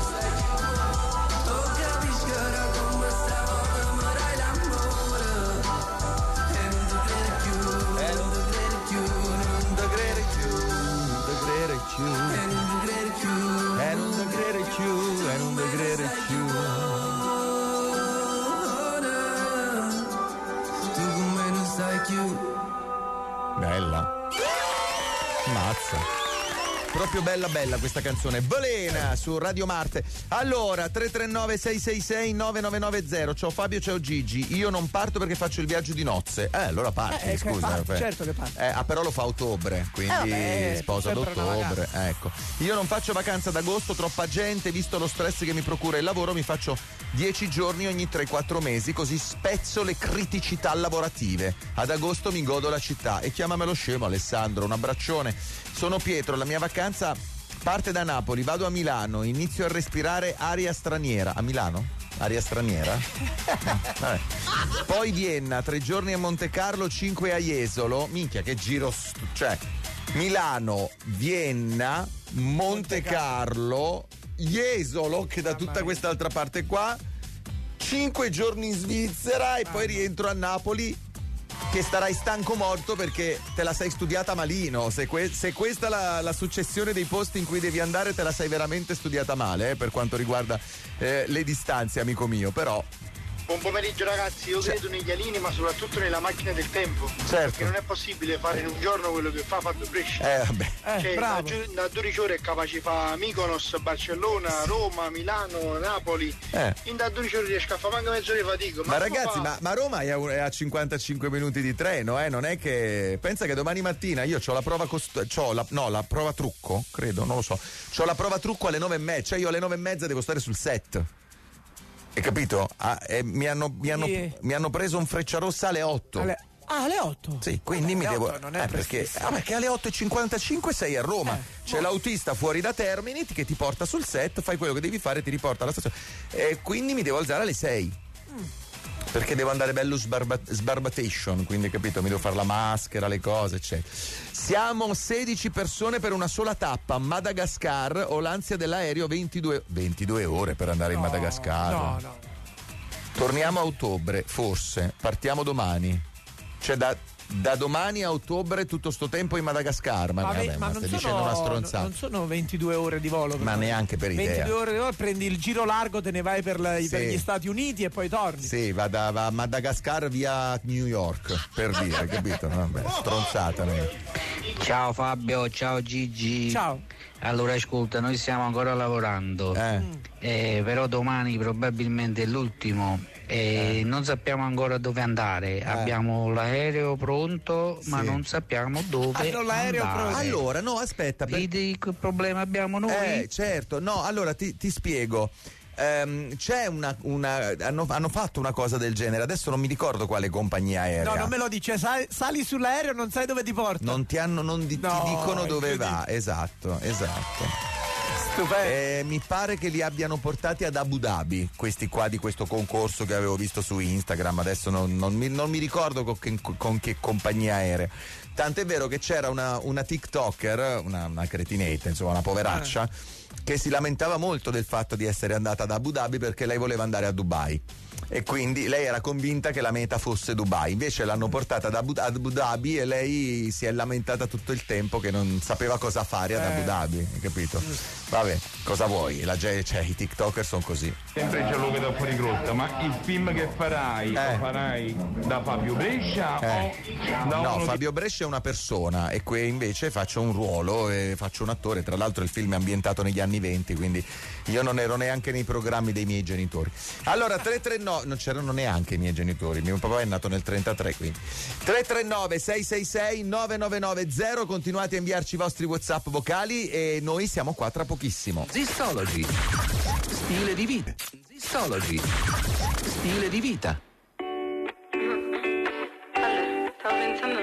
Oh capisco ora come stavolta mi dai l'amore. E non ti credi più, non ti credi più, non ti credi più, non ti credi più, e non ti credi più, e non ti credi più, e non ti credi più. Tu come non stai più. Bella. Mazza. Proprio bella questa canzone. Velena su Radio Marte. Allora 339 666 9990. Ciao Fabio, ciao Gigi. Io non parto perché faccio il viaggio di nozze. Allora parti, scusa. Certo che parti. Però lo fa a ottobre, quindi sposa ad ottobre. Ecco. Io non faccio vacanza ad agosto, troppa gente, visto lo stress che mi procura il lavoro, mi faccio 10 giorni ogni 3-4 mesi, così spezzo le criticità lavorative. Ad agosto mi godo la città. E chiamamelo scemo Alessandro, un abbraccione. Sono Pietro, la mia vacanza parte da Napoli, vado a Milano, inizio a respirare aria straniera. A Milano? Aria straniera? Poi Vienna, 3 giorni a Monte Carlo, 5 a Jesolo. Minchia, che giro, cioè Milano, Vienna, Monte Carlo, Jesolo, che da tutta quest'altra parte qua, 5 giorni in Svizzera e poi rientro a Napoli, che starai stanco morto perché te la sei studiata malino. Se questa è la successione dei posti in cui devi andare, te la sei veramente studiata male, per quanto riguarda le distanze, amico mio, però. Buon pomeriggio ragazzi, io credo negli alieni ma soprattutto nella macchina del tempo. Certo. Perché non è possibile fare in un giorno quello che fa Fabio Brescia. Cioè, da 12 ore è capace di fare Mykonos, Barcellona, Roma, Milano, Napoli. In da 12 ore riesco a fare manca mezz'ora di fatica. Ma ragazzi, ma Roma è a 55 minuti di treno, non è che. Pensa che domani mattina io ho la prova la prova trucco, credo, non lo so. C'ho la prova trucco alle 9:30, cioè io alle 9:30 devo stare sul set. Hai capito? Mi hanno preso un Frecciarossa alle 8. Alle 8? Sì, quindi mi devo. Non è perché alle 8:55 sei a Roma. C'è l'autista fuori da Termini che ti porta sul set, fai quello che devi fare e ti riporta alla stazione. E quindi mi devo alzare alle 6. Perché devo andare bello sbarbatation, quindi capito, mi devo fare la maschera, le cose, eccetera. Siamo 16 persone per una sola tappa, Madagascar, ho l'ansia dell'aereo, 22 ore per andare in Madagascar. No. Torniamo a ottobre, forse, partiamo domani. Cioè da domani a ottobre tutto sto tempo in Madagascar, ma stai dicendo una stronzata. Non sono 22 ore di volo. Ma neanche per idea. 22 ore di volo, prendi il giro largo, te ne vai per gli Stati Uniti e poi torni. Sì, va a Madagascar via New York, per dire, capito? Vabbè, stronzata. Ciao Fabio, ciao Gigi. Ciao. Allora ascolta, noi stiamo ancora lavorando, però domani probabilmente è l'ultimo. Non sappiamo ancora dove andare. Abbiamo l'aereo pronto, ma non sappiamo dove l'aereo andare. Allora, no, aspetta. Vedi che problema abbiamo noi? Certo, no, allora ti spiego. C'è hanno fatto una cosa del genere, adesso non mi ricordo quale compagnia aerea. No, non me lo dice, sali sull'aereo, non sai dove ti porta. Non ti dicono dove va. Esatto. Stupendo. Mi pare che li abbiano portati ad Abu Dhabi, questi qua di questo concorso che avevo visto su Instagram. Adesso non mi ricordo con che compagnia aerea. Tant'è vero che c'era una TikToker, una cretinetta, insomma, una poveraccia, che si lamentava molto del fatto di essere andata ad Abu Dhabi perché lei voleva andare a Dubai. E quindi lei era convinta che la meta fosse Dubai, invece l'hanno portata ad Abu Dhabi e lei si è lamentata tutto il tempo che non sapeva cosa fare ad Abu Dhabi, hai capito? Vabbè, cosa vuoi? I TikToker sono così. Sempre c'è l'uovo da fuori grotta, ma il film che farai lo farai da Fabio Brescia o da No, uno Fabio Brescia è una persona e qui invece faccio un ruolo e faccio un attore. Tra l'altro il film è ambientato negli anni 20, quindi io non ero neanche nei programmi dei miei genitori. Allora 339, non c'erano neanche i miei genitori, mio papà è nato nel 33, quindi 339 666 9990. Continuate a inviarci i vostri WhatsApp vocali e noi siamo qua tra pochissimo. Zistology, stile di vita. Zistology, stile di vita. Stavo pensando.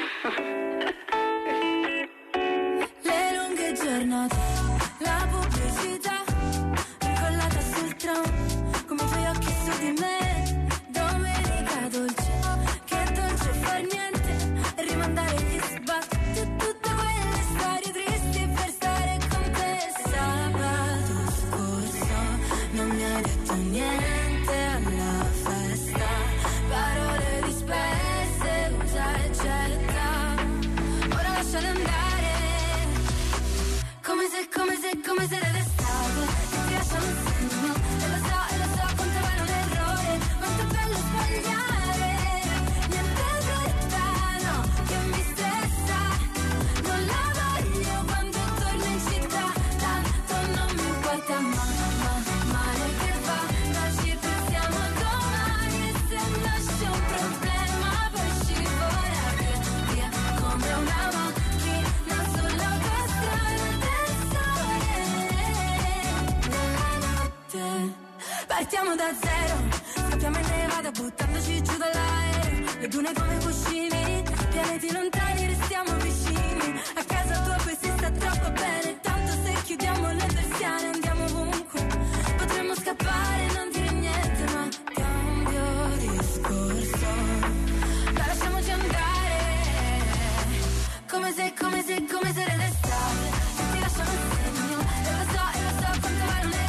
Le lunghe giornate, la pubblicità incollata sul tram, come i tuoi occhi su di me. Domenica dolce, che dolce far niente e rimandare gli sbatti e tutte quelle storie tristi per stare con te. Sabato scorso non mi hai detto niente alla festa, parole disperse, usa e getta. Ora lasciale andare, come se ed estate, che ti lasciano un segno, e lo so quanto vale un errore, quanto è bello sbagliare, niente lontano che mi stressa, non la voglio quando torno in città, tanto non mi importa male che va, ma ci pensiamo domani e se nasce un problema poi scivola via come una macchina sull'autostrada del sole, nella notte partiamo da zero, scappiamo in nevada buttandoci giù dall'aereo, le dune come cuscini, pianeti lontani restiamo vicini, a casa tua poi si sta troppo bene, tanto se chiudiamo le persiane andiamo ovunque, potremmo scappare e non dire niente, ma cambio discorso, la lasciamoci andare, come se ed estate, e ti lasciano un segno, e lo so quanto vale un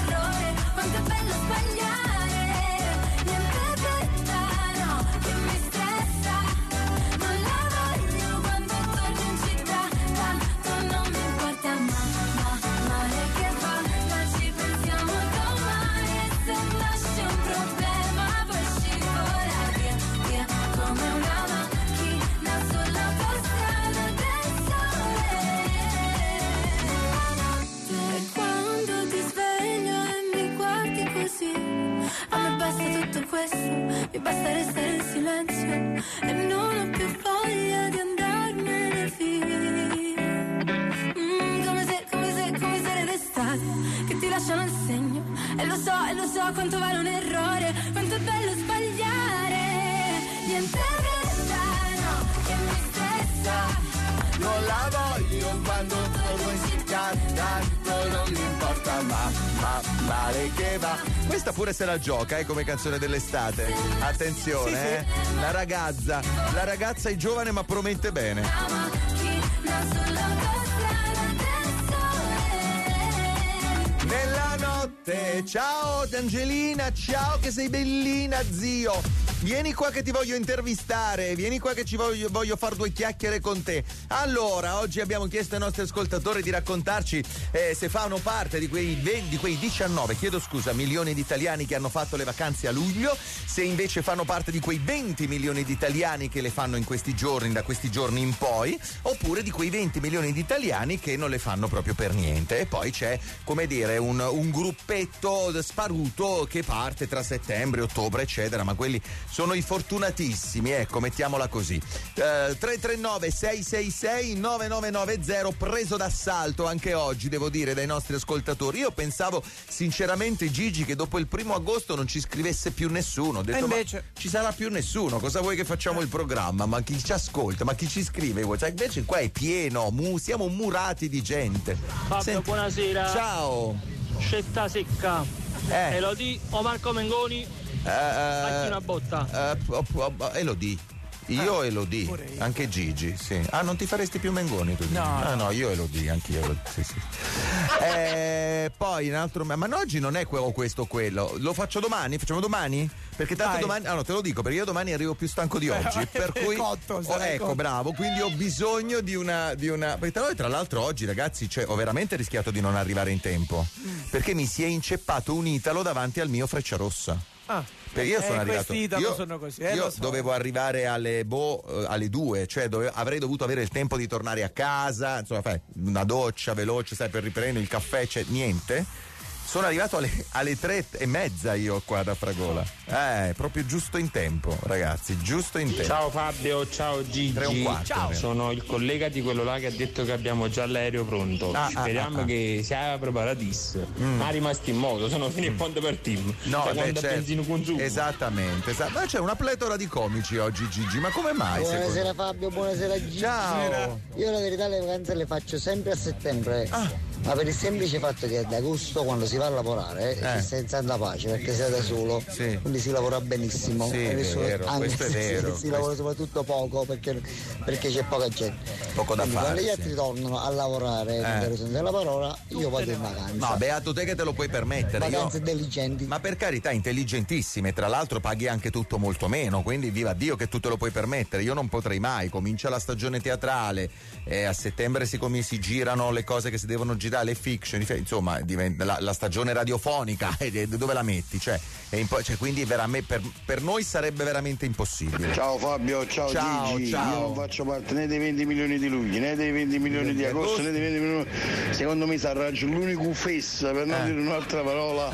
e lo so quanto vale un errore, quanto è bello sbagliare. Niente resta, no, che mi stressa. Non la voglio quando torno in casa, tanto non mi importa, ma male che va. Questa pure se la gioca, come canzone dell'estate. Attenzione, sì. La ragazza è giovane ma promette bene. Nella notte, ciao Angelina, ciao che sei bellina, zio. Vieni qua che ti voglio intervistare, vieni qua che voglio far due chiacchiere con te. Allora, oggi abbiamo chiesto ai nostri ascoltatori di raccontarci se fanno parte di quei 19, milioni di italiani che hanno fatto le vacanze a luglio, se invece fanno parte di quei 20 milioni di italiani che le fanno in questi giorni, da questi giorni in poi, oppure di quei 20 milioni di italiani che non le fanno proprio per niente. E poi c'è, come dire, un gruppetto sparuto che parte tra settembre, ottobre, eccetera, ma quelli sono i fortunatissimi, ecco, mettiamola così. 339 666 9990, preso d'assalto anche oggi, devo dire, dai nostri ascoltatori. Io pensavo sinceramente, Gigi, che dopo il 1 agosto non ci scrivesse più nessuno. Ho detto, invece ma ci sarà più nessuno, cosa vuoi che facciamo il programma? Ma chi ci ascolta? Ma chi ci scrive? Cioè, invece qua è pieno, siamo murati di gente. Fabio, buonasera. Ciao. Scelta secca. Elodie o Marco Mengoni? Una botta. Elodie. Io Elodie, anche Gigi, sì. Ah, non ti faresti più Mengoni tu? No, io Elodie, anch'io. Sì. Poi un altro, ma oggi non è questo o quello. Lo faccio domani? Facciamo domani? Perché tanto domani, no, te lo dico, perché io domani arrivo più stanco di oggi, per cui ecco, bravo, quindi ho bisogno di una perché tra l'altro oggi, ragazzi, ho veramente rischiato di non arrivare in tempo, perché mi si è inceppato un Italo davanti al mio Frecciarossa. Perché io sono arrivato, sono così, io dovevo arrivare alle 2, cioè avrei dovuto avere il tempo di tornare a casa, insomma, una doccia veloce, sai, per riprendere il caffè, niente. Sono arrivato alle 3:30 io qua da Fragola. Proprio giusto in tempo, ragazzi, giusto in tempo. Ciao Fabio, ciao Gigi. 3:15. Ciao. Sono il collega di quello là che ha detto che abbiamo già l'aereo pronto. Speriamo che sia preparatissimo. Ma rimasti in moto, sono fino in ponte per team. No, benzino consumo. Esattamente. Ma c'è una pletora di comici oggi, Gigi, ma come mai? Buonasera Fabio, buonasera Gigi. Ciao. Io la verità le vacanze le faccio sempre a settembre. Ma per il semplice fatto che ad agosto, quando si va a lavorare, si sta in santa pace, perché sei da solo, quindi si lavora benissimo. Sì, è vero, questo è vero. Si lavora soprattutto poco perché c'è poca gente. Poco da fare. Quando gli altri tornano a lavorare, senza la parola, io vado in vacanza. No, beato te che te lo puoi permettere. Vacanze intelligenti. Ma per carità, intelligentissime, tra l'altro paghi anche tutto molto meno, quindi viva Dio che tu te lo puoi permettere. Io non potrei mai, comincia la stagione teatrale, a settembre si girano le cose che si devono girare, le fiction, insomma diventa la stagione radiofonica, dove la metti? Quindi veramente per noi sarebbe veramente impossibile. Ciao Fabio, ciao Gigi. Io non faccio parte né dei 20 milioni di luglio, né dei 20 milioni di agosto, né dei 20 milioni. Secondo me si arrangia l'unico fessa, per non dire un'altra parola,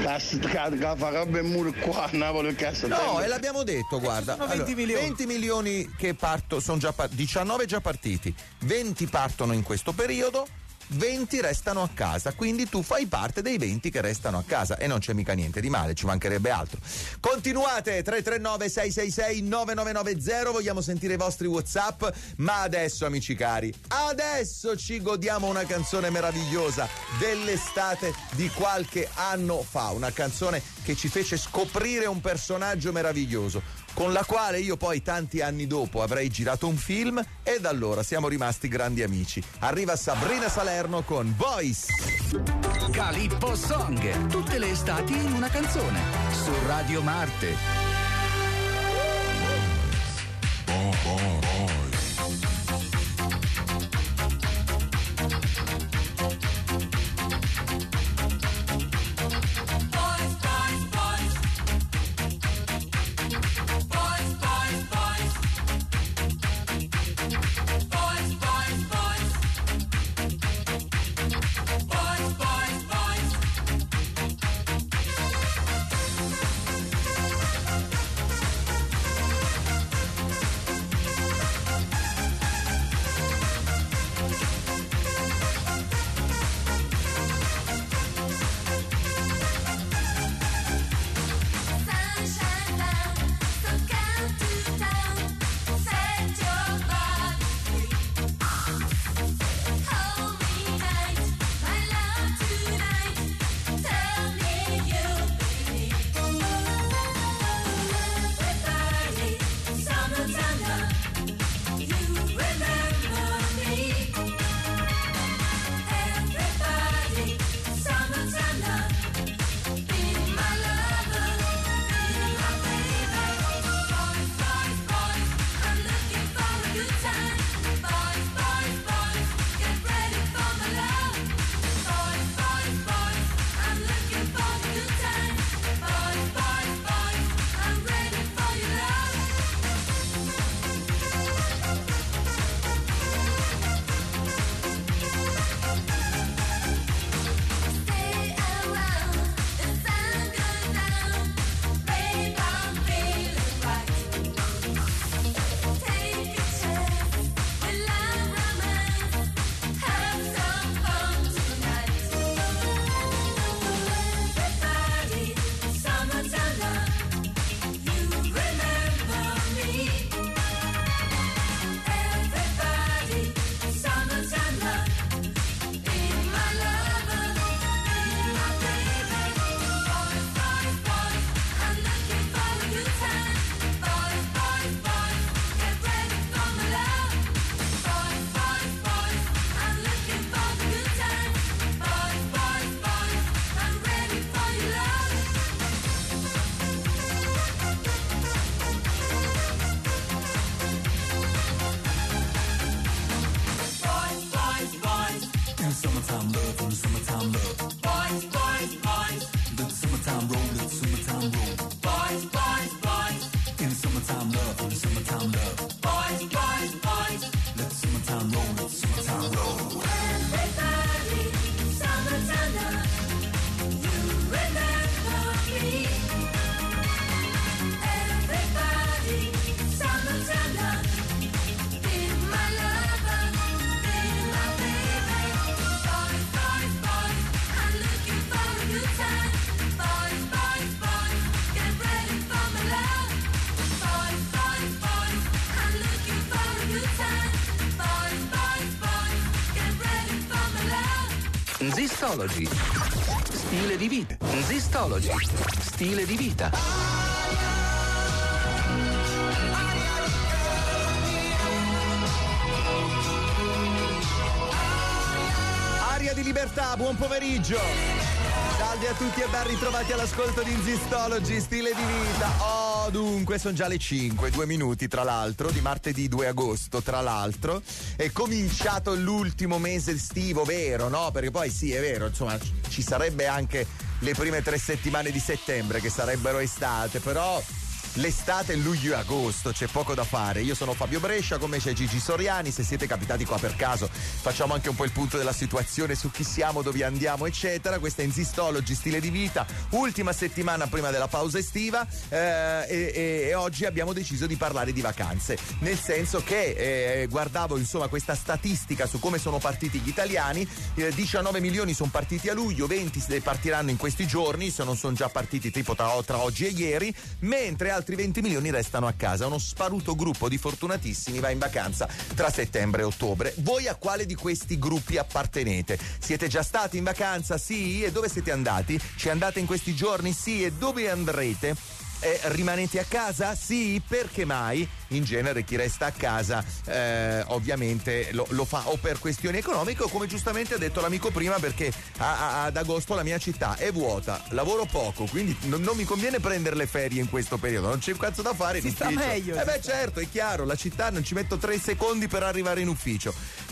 che fa cabbe muro qua a Napoli e No, e l'abbiamo detto, guarda. 20 milioni che partono, sono già 19 già partiti, 20 partono in questo periodo, 20 restano a casa, quindi tu fai parte dei 20 che restano a casa e non c'è mica niente di male, ci mancherebbe altro. Continuate 339 666 9990, vogliamo sentire i vostri WhatsApp, ma adesso, amici cari, adesso ci godiamo una canzone meravigliosa dell'estate di qualche anno fa, una canzone che ci fece scoprire un personaggio meraviglioso, con la quale io poi tanti anni dopo avrei girato un film e da allora siamo rimasti grandi amici. Arriva Sabrina Salerno con Voice. Calippo Song, tutte le estati in una canzone, su Radio Marte. love, on the summertime love. Boys, boys, boys. Let the summertime roll, let the summertime roll. Boys, boys, boys. In the summertime love, on the summertime love. Boys, boys, boys. Let the summertime roll, let the summertime roll. Everybody, summertime love. You remember me. Everybody, summertime love. Be my lover, be my baby. Boys, boys, boys, I'm looking for a good time. Boys, boys, boys, get ready for my love. Boys, boys, boys, I'm looking for a good time. Boys, boys, boys, get ready for my love. Zistology. Stile di vita. Zistology. Stile di vita. Aria di libertà, buon pomeriggio. Salve a tutti e ben ritrovati all'ascolto di Zistology, stile di vita. Oh, dunque, sono già le 5, 2 minuti tra l'altro, di martedì 2 agosto tra l'altro. È cominciato l'ultimo mese estivo, vero, no? Perché poi sì, è vero, insomma, ci sarebbe anche le prime 3 settimane di settembre che sarebbero estate, però l'estate è luglio e agosto, c'è poco da fare. Io sono Fabio Brescia, con me c'è Gigi Soriani. Se siete capitati qua per caso, facciamo anche un po' il punto della situazione su chi siamo, dove andiamo, eccetera. Questa è Zistology, stile di vita, ultima settimana prima della pausa estiva, e oggi abbiamo deciso di parlare di vacanze, nel senso che guardavo insomma questa statistica su come sono partiti gli italiani. 19 milioni sono partiti a luglio, 20 partiranno in questi giorni, se non sono già partiti tipo tra oggi e ieri, mentre altri 20 milioni restano a casa. Uno sparuto gruppo di fortunatissimi va in vacanza tra settembre e ottobre. Voi a quale di questi gruppi appartenete? Siete già stati in vacanza? Sì? E dove siete andati? Ci andate in questi giorni? Sì? E dove andrete? Rimanete a casa? Sì, perché mai? In genere chi resta a casa ovviamente lo fa o per questioni economiche o, come giustamente ha detto l'amico prima, perché ad agosto la mia città è vuota, lavoro poco, quindi non mi conviene prendere le ferie in questo periodo, non c'è un cazzo da fare in ufficio. Sta meglio. Certo, è chiaro, la città non ci metto 3 secondi per arrivare in ufficio.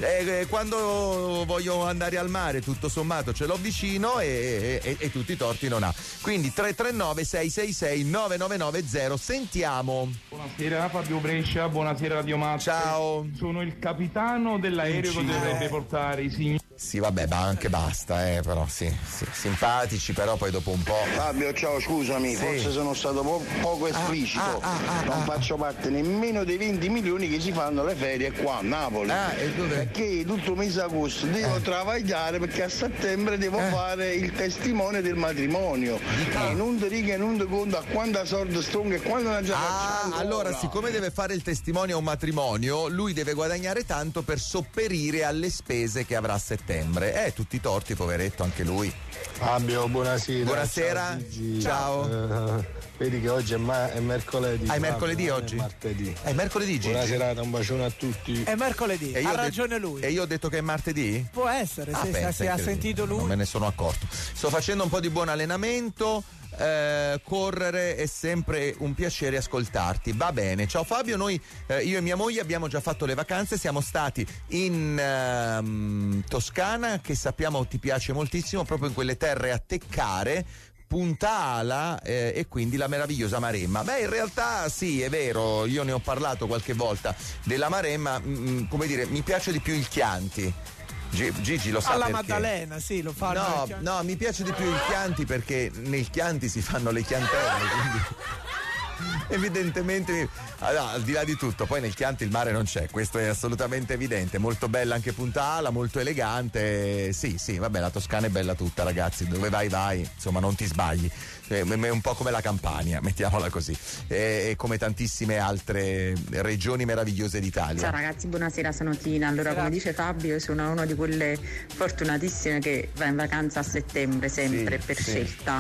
Quando voglio andare al mare, tutto sommato ce l'ho vicino e tutti i torti non ha. Quindi 339 666 9990. Sentiamo. Buonasera Fabio Brescia, buonasera Radio Mazza. Ciao. Sono il capitano dell'aereo che dovrebbe portare i signori. Sì, vabbè, ma anche basta, però sì, simpatici, però poi dopo un po'. Fabio, ciao, scusami, sì. Forse sono stato poco esplicito. Non faccio parte nemmeno dei 20 milioni che si fanno le ferie qua a Napoli. E dove? Perché tutto il mese agosto devo travagliare, perché a settembre devo fare il testimone del matrimonio. E non ti riga, non ti conto a quanta soldi stronga e quando non già facciamo. Allora, siccome deve fare il testimone a un matrimonio, lui deve guadagnare tanto per sopperire alle spese che avrà a settembre. Tutti torti, poveretto, anche lui. Fabio, buonasera. Buonasera. Ciao. Vedi che oggi è mercoledì. È mercoledì oggi? È martedì. È mercoledì, Gigi. Buona serata, un bacione a tutti. È mercoledì, ha ragione lui. E io ho detto che è martedì? Può essere, se ha sentito lui. Non me ne sono accorto. Sto facendo un po' di buon allenamento. Correre è sempre un piacere ascoltarti. Va bene, ciao Fabio. Noi io e mia moglie abbiamo già fatto le vacanze, siamo stati in Toscana, che sappiamo ti piace moltissimo, proprio in quelle terre a Teccare, Punta Ala, e quindi la meravigliosa Maremma. In realtà sì, è vero, io ne ho parlato qualche volta della Maremma, come dire, mi piace di più il Chianti. Gigi lo sa alla perché. Maddalena, sì, lo fanno. No, mi piace di più il Chianti perché nel Chianti si fanno le chiantelle, quindi evidentemente al di là di tutto, poi nel Chianti il mare non c'è, questo è assolutamente evidente. Molto bella anche Punta Ala, molto elegante. Sì, vabbè, la Toscana è bella tutta, ragazzi, dove vai, insomma, non ti sbagli. È un po' come la Campania, mettiamola così, e come tantissime altre regioni meravigliose d'Italia. Ciao ragazzi, buonasera, sono Tina. Allora, come dice Fabio, sono una di quelle fortunatissime che va in vacanza a settembre, sempre per scelta.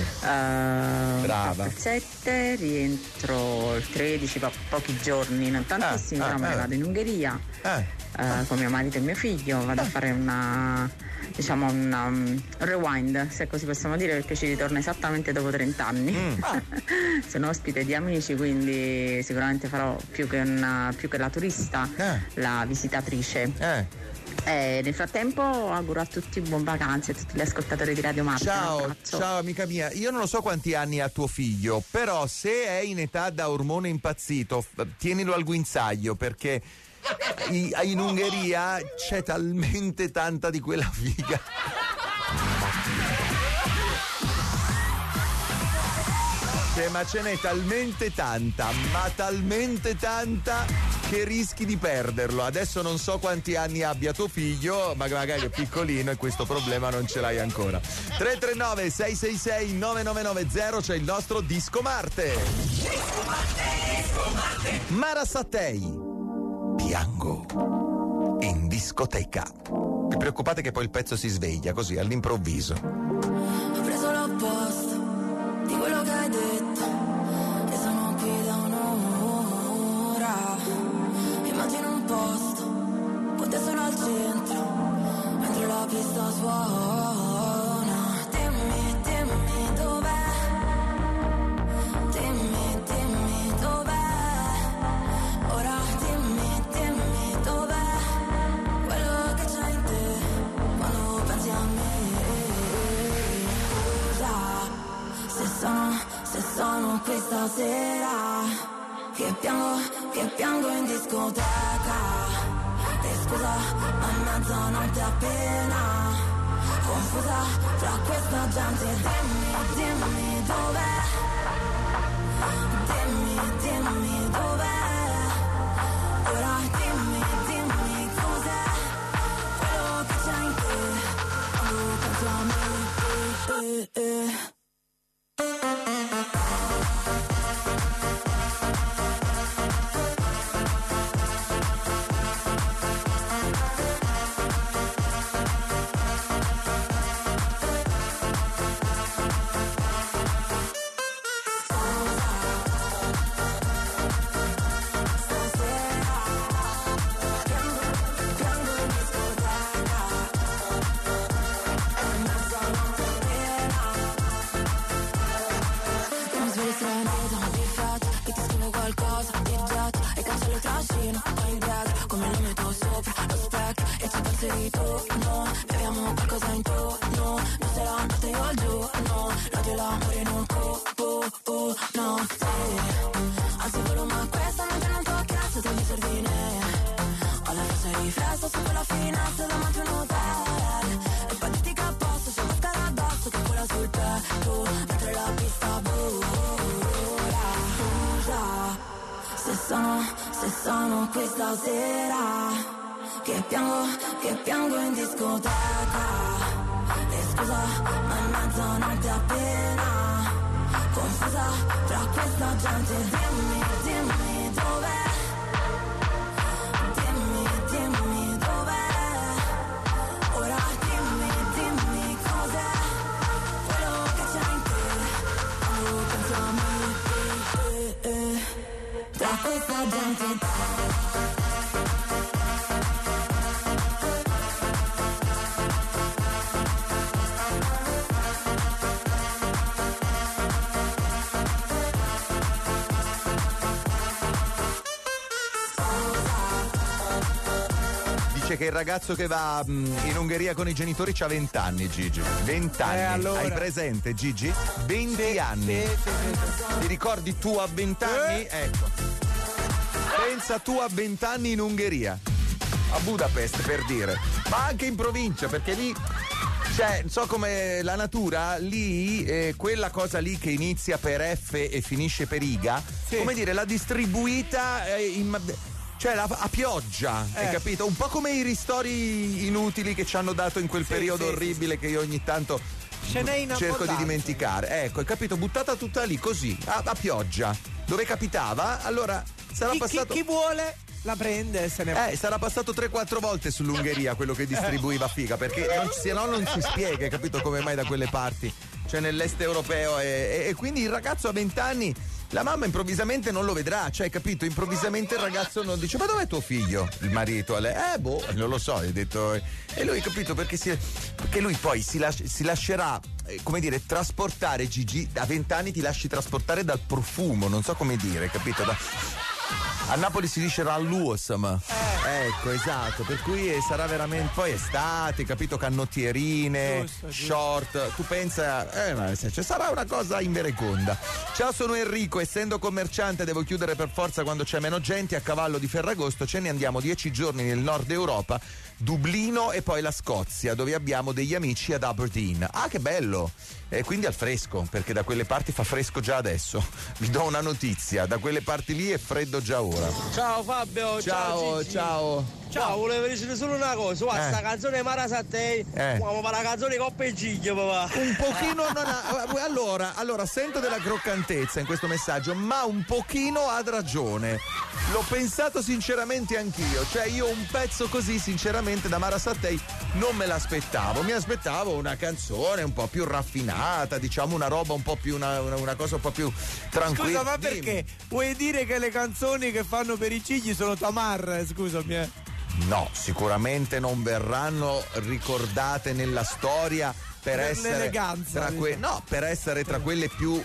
Brava. Il 7 rientro il 13, pochi giorni, non tantissimi, però me ne vado in Ungheria con mio marito e mio figlio, vado a fare un rewind, se così possiamo dire, perché ci ritorno esattamente dopo 30 anni. Sono ospite di amici, quindi sicuramente farò più che la turista, la visitatrice. Nel frattempo auguro a tutti buon vacanze, a tutti gli ascoltatori di Radio Marca. Ciao amica mia, io non lo so quanti anni ha tuo figlio, però se è in età da ormone impazzito, tienilo al guinzaglio, perché in Ungheria c'è talmente tanta di quella figa. Ma ce n'è talmente tanta, che rischi di perderlo. Adesso non so quanti anni abbia tuo figlio, ma magari è piccolino e questo problema non ce l'hai ancora. 339 666 9990, c'è il nostro Disco Marte. Mara Sattei, piango in discoteca. Vi preoccupate che poi il pezzo si sveglia così all'improvviso. Ho preso l'opposto di quello che hai detto, che sono qui da un'ora. Immagino un posto con te solo al centro, mentre la pista suona. Dimmi, dimmi dov'è, dimmi, dimmi dov'è. Ora dimmi, dimmi dov'è quello che c'è in te quando pensi a me. Se sono qui stasera che piango in discoteca. E scusa, ma è mezzanotte appena confusa tra questa gente. Dimmi dov'è, dimmi dov'è. Ora dimmi cos'è quello che c'è in te quando penso a me. Ritorno, beviamo qualcosa intorno, non se la notte io al giorno, l'odio e l'amore non no, sì. Anzi volo ma questa notte non tocca di sordine. Ho la faccia riflessa su quella finestra davanti a un hotel, e poi ti dica a posto, c'è mascara addosso che cola sul petto, mentre la pista vola. Scusa, se sono qui stasera che piango in discoteca. E scusa, ma è mezzanotte appena confusa tra questa gente. Dimmi dov'è, dimmi dov'è. Ora dimmi cos'è quello che c'è in te quando penso a me. Tra questa gente. Che il ragazzo che va in Ungheria con i genitori c'ha 20 anni, Gigi. 20 anni. Allora. Hai presente, Gigi? 20 anni. Sì. Ti ricordi tu a 20 anni? Ecco. Pensa tu a 20 anni in Ungheria. A Budapest, per dire. Ma anche in provincia, perché lì cioè, so come la natura lì, quella cosa lì che inizia per F e finisce per Iga, come dire, l'ha distribuita cioè a pioggia, hai capito? Un po' come i ristori inutili che ci hanno dato in quel periodo orribile che io ogni tanto cerco di dimenticare. Ecco, hai capito? Buttata tutta lì così, a pioggia. Dove capitava, allora sarà passato. Chi vuole la prende e se ne va. Sarà passato 3-4 volte sull'Ungheria quello che distribuiva figa, perché se no non si spiega, hai capito come mai da quelle parti, cioè nell'est europeo, e quindi il ragazzo a 20 anni. La mamma improvvisamente non lo vedrà, cioè, capito? Improvvisamente il ragazzo non dice: ma dov'è tuo figlio? Il marito a lei, non lo so, hai detto. E lui, capito? Perché lui poi si lascerà, come dire, trasportare. Gigi, a 20 anni ti lasci trasportare dal profumo, non so come dire, capito? A Napoli si dice rall'uosam. Ecco, esatto, per cui sarà veramente poi estate, capito, cannottierine, giusto. Short, tu pensa, sarà una cosa invereconda. Ciao, sono Enrico, essendo commerciante devo chiudere per forza quando c'è meno gente, a cavallo di Ferragosto ce ne andiamo 10 giorni nel nord Europa, Dublino e poi la Scozia, dove abbiamo degli amici ad Aberdeen. Ah, che bello! E quindi al fresco, perché da quelle parti fa fresco già adesso. Vi do una notizia, da quelle parti lì è freddo già ora. Ciao Fabio, ciao. Ciao, volevo dire solo una cosa, questa canzone Mara Sattei, uomo per la canzone Coppa e Giglia, papà. Un pochino non ha. Allora, sento della croccantezza in questo messaggio, ma un pochino ha ragione. L'ho pensato sinceramente anch'io, cioè io un pezzo così sinceramente da Mara Sattei non me l'aspettavo, mi aspettavo una canzone un po' più raffinata, diciamo una roba un po' più una cosa un po' più tranquilla. Scusa, ma perché? Vuoi dire che le canzoni che fanno per i cigli sono Tamar? Scusami. No, sicuramente non verranno ricordate nella storia per essere l'eleganza, per essere tra quelle più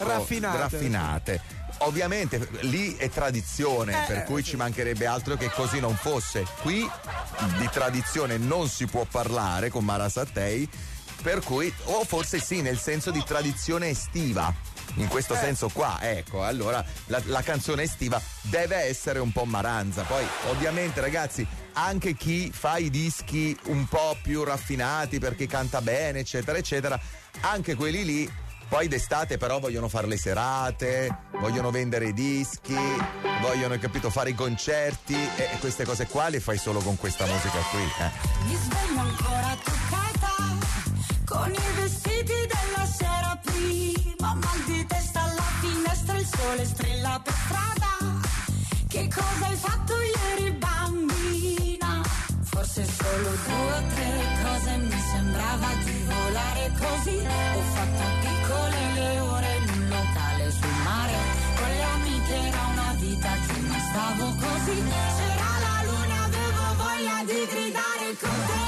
raffinate. Ovviamente lì è tradizione, per cui ci mancherebbe altro che così non fosse. Qui di tradizione non si può parlare con Mara Sattei, per cui, o forse sì, nel senso di tradizione estiva. In questo senso qua, ecco, allora la canzone estiva deve essere un po' Maranza. Poi ovviamente, ragazzi, anche chi fa i dischi un po' più raffinati perché canta bene, eccetera eccetera, anche quelli lì poi d'estate però vogliono fare le serate, vogliono vendere i dischi, vogliono, capito, fare i concerti, e queste cose qua le fai solo con questa musica qui. Mi sveglio ancora truccata con i vestiti della sera prima, mal di testa alla finestra, il sole strilla per strada. Che cosa hai fatto ieri, bambina? Forse solo 2 o 3 cose, mi sembrava di volare così. Ho fatto piccole le ore in un locale sul mare, con le amiche era una vita che non stavo così. C'era la luna, avevo voglia di gridare con te.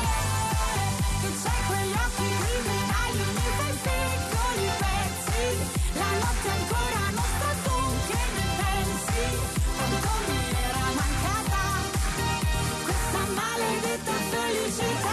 Che c'hai quegli occhi criminali, mi fai piccoli pezzi. La notte ancora nostra, tu che ne pensi? Quanto mi era mancata questa maledetta felicità.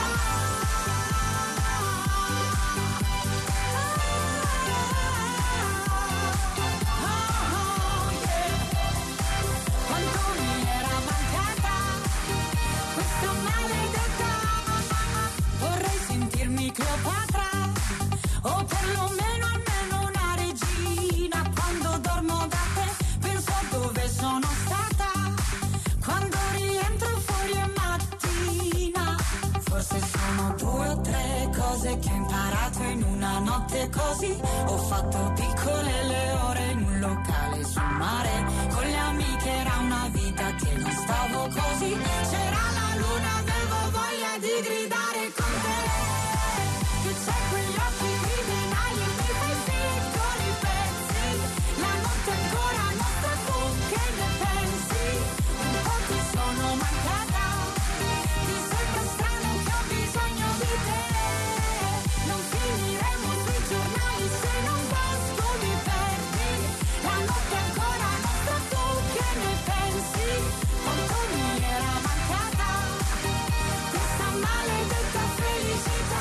Cleopatra, o perlomeno almeno una regina. Quando dormo da te penso a dove sono stata, quando rientro fuori è mattina. Forse sono 2 o 3 cose che ho imparato in una notte così. Ho fatto piccole le ore in un locale sul mare, con le amiche era una vita che non stavo così. C'era la luna, avevo voglia di gridare con te. C'è quegli occhi criminali, mi fai piccoli pezzi. La notte ancora nostra, tu che ne pensi? Un po' ti sono mancata, ti sembra strano che ho bisogno di te. Non finiremo sui giornali se non basta mi perdi. La notte ancora nostra, tu che ne pensi? Quanto mi era mancata questa maledetta felicità.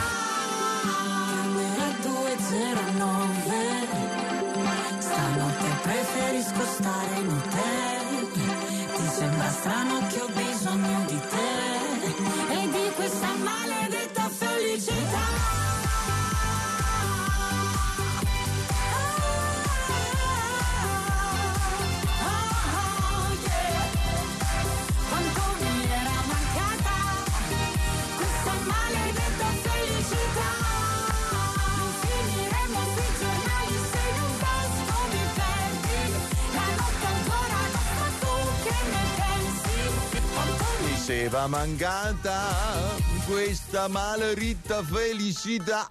209, stanotte preferisco stare in hotel. Ti sembra strano che ho bisogno di te e di questa maledetta felicità. Quanto mi era mancata questa maledetta felicità. Diceva mancata questa maledetta felicità.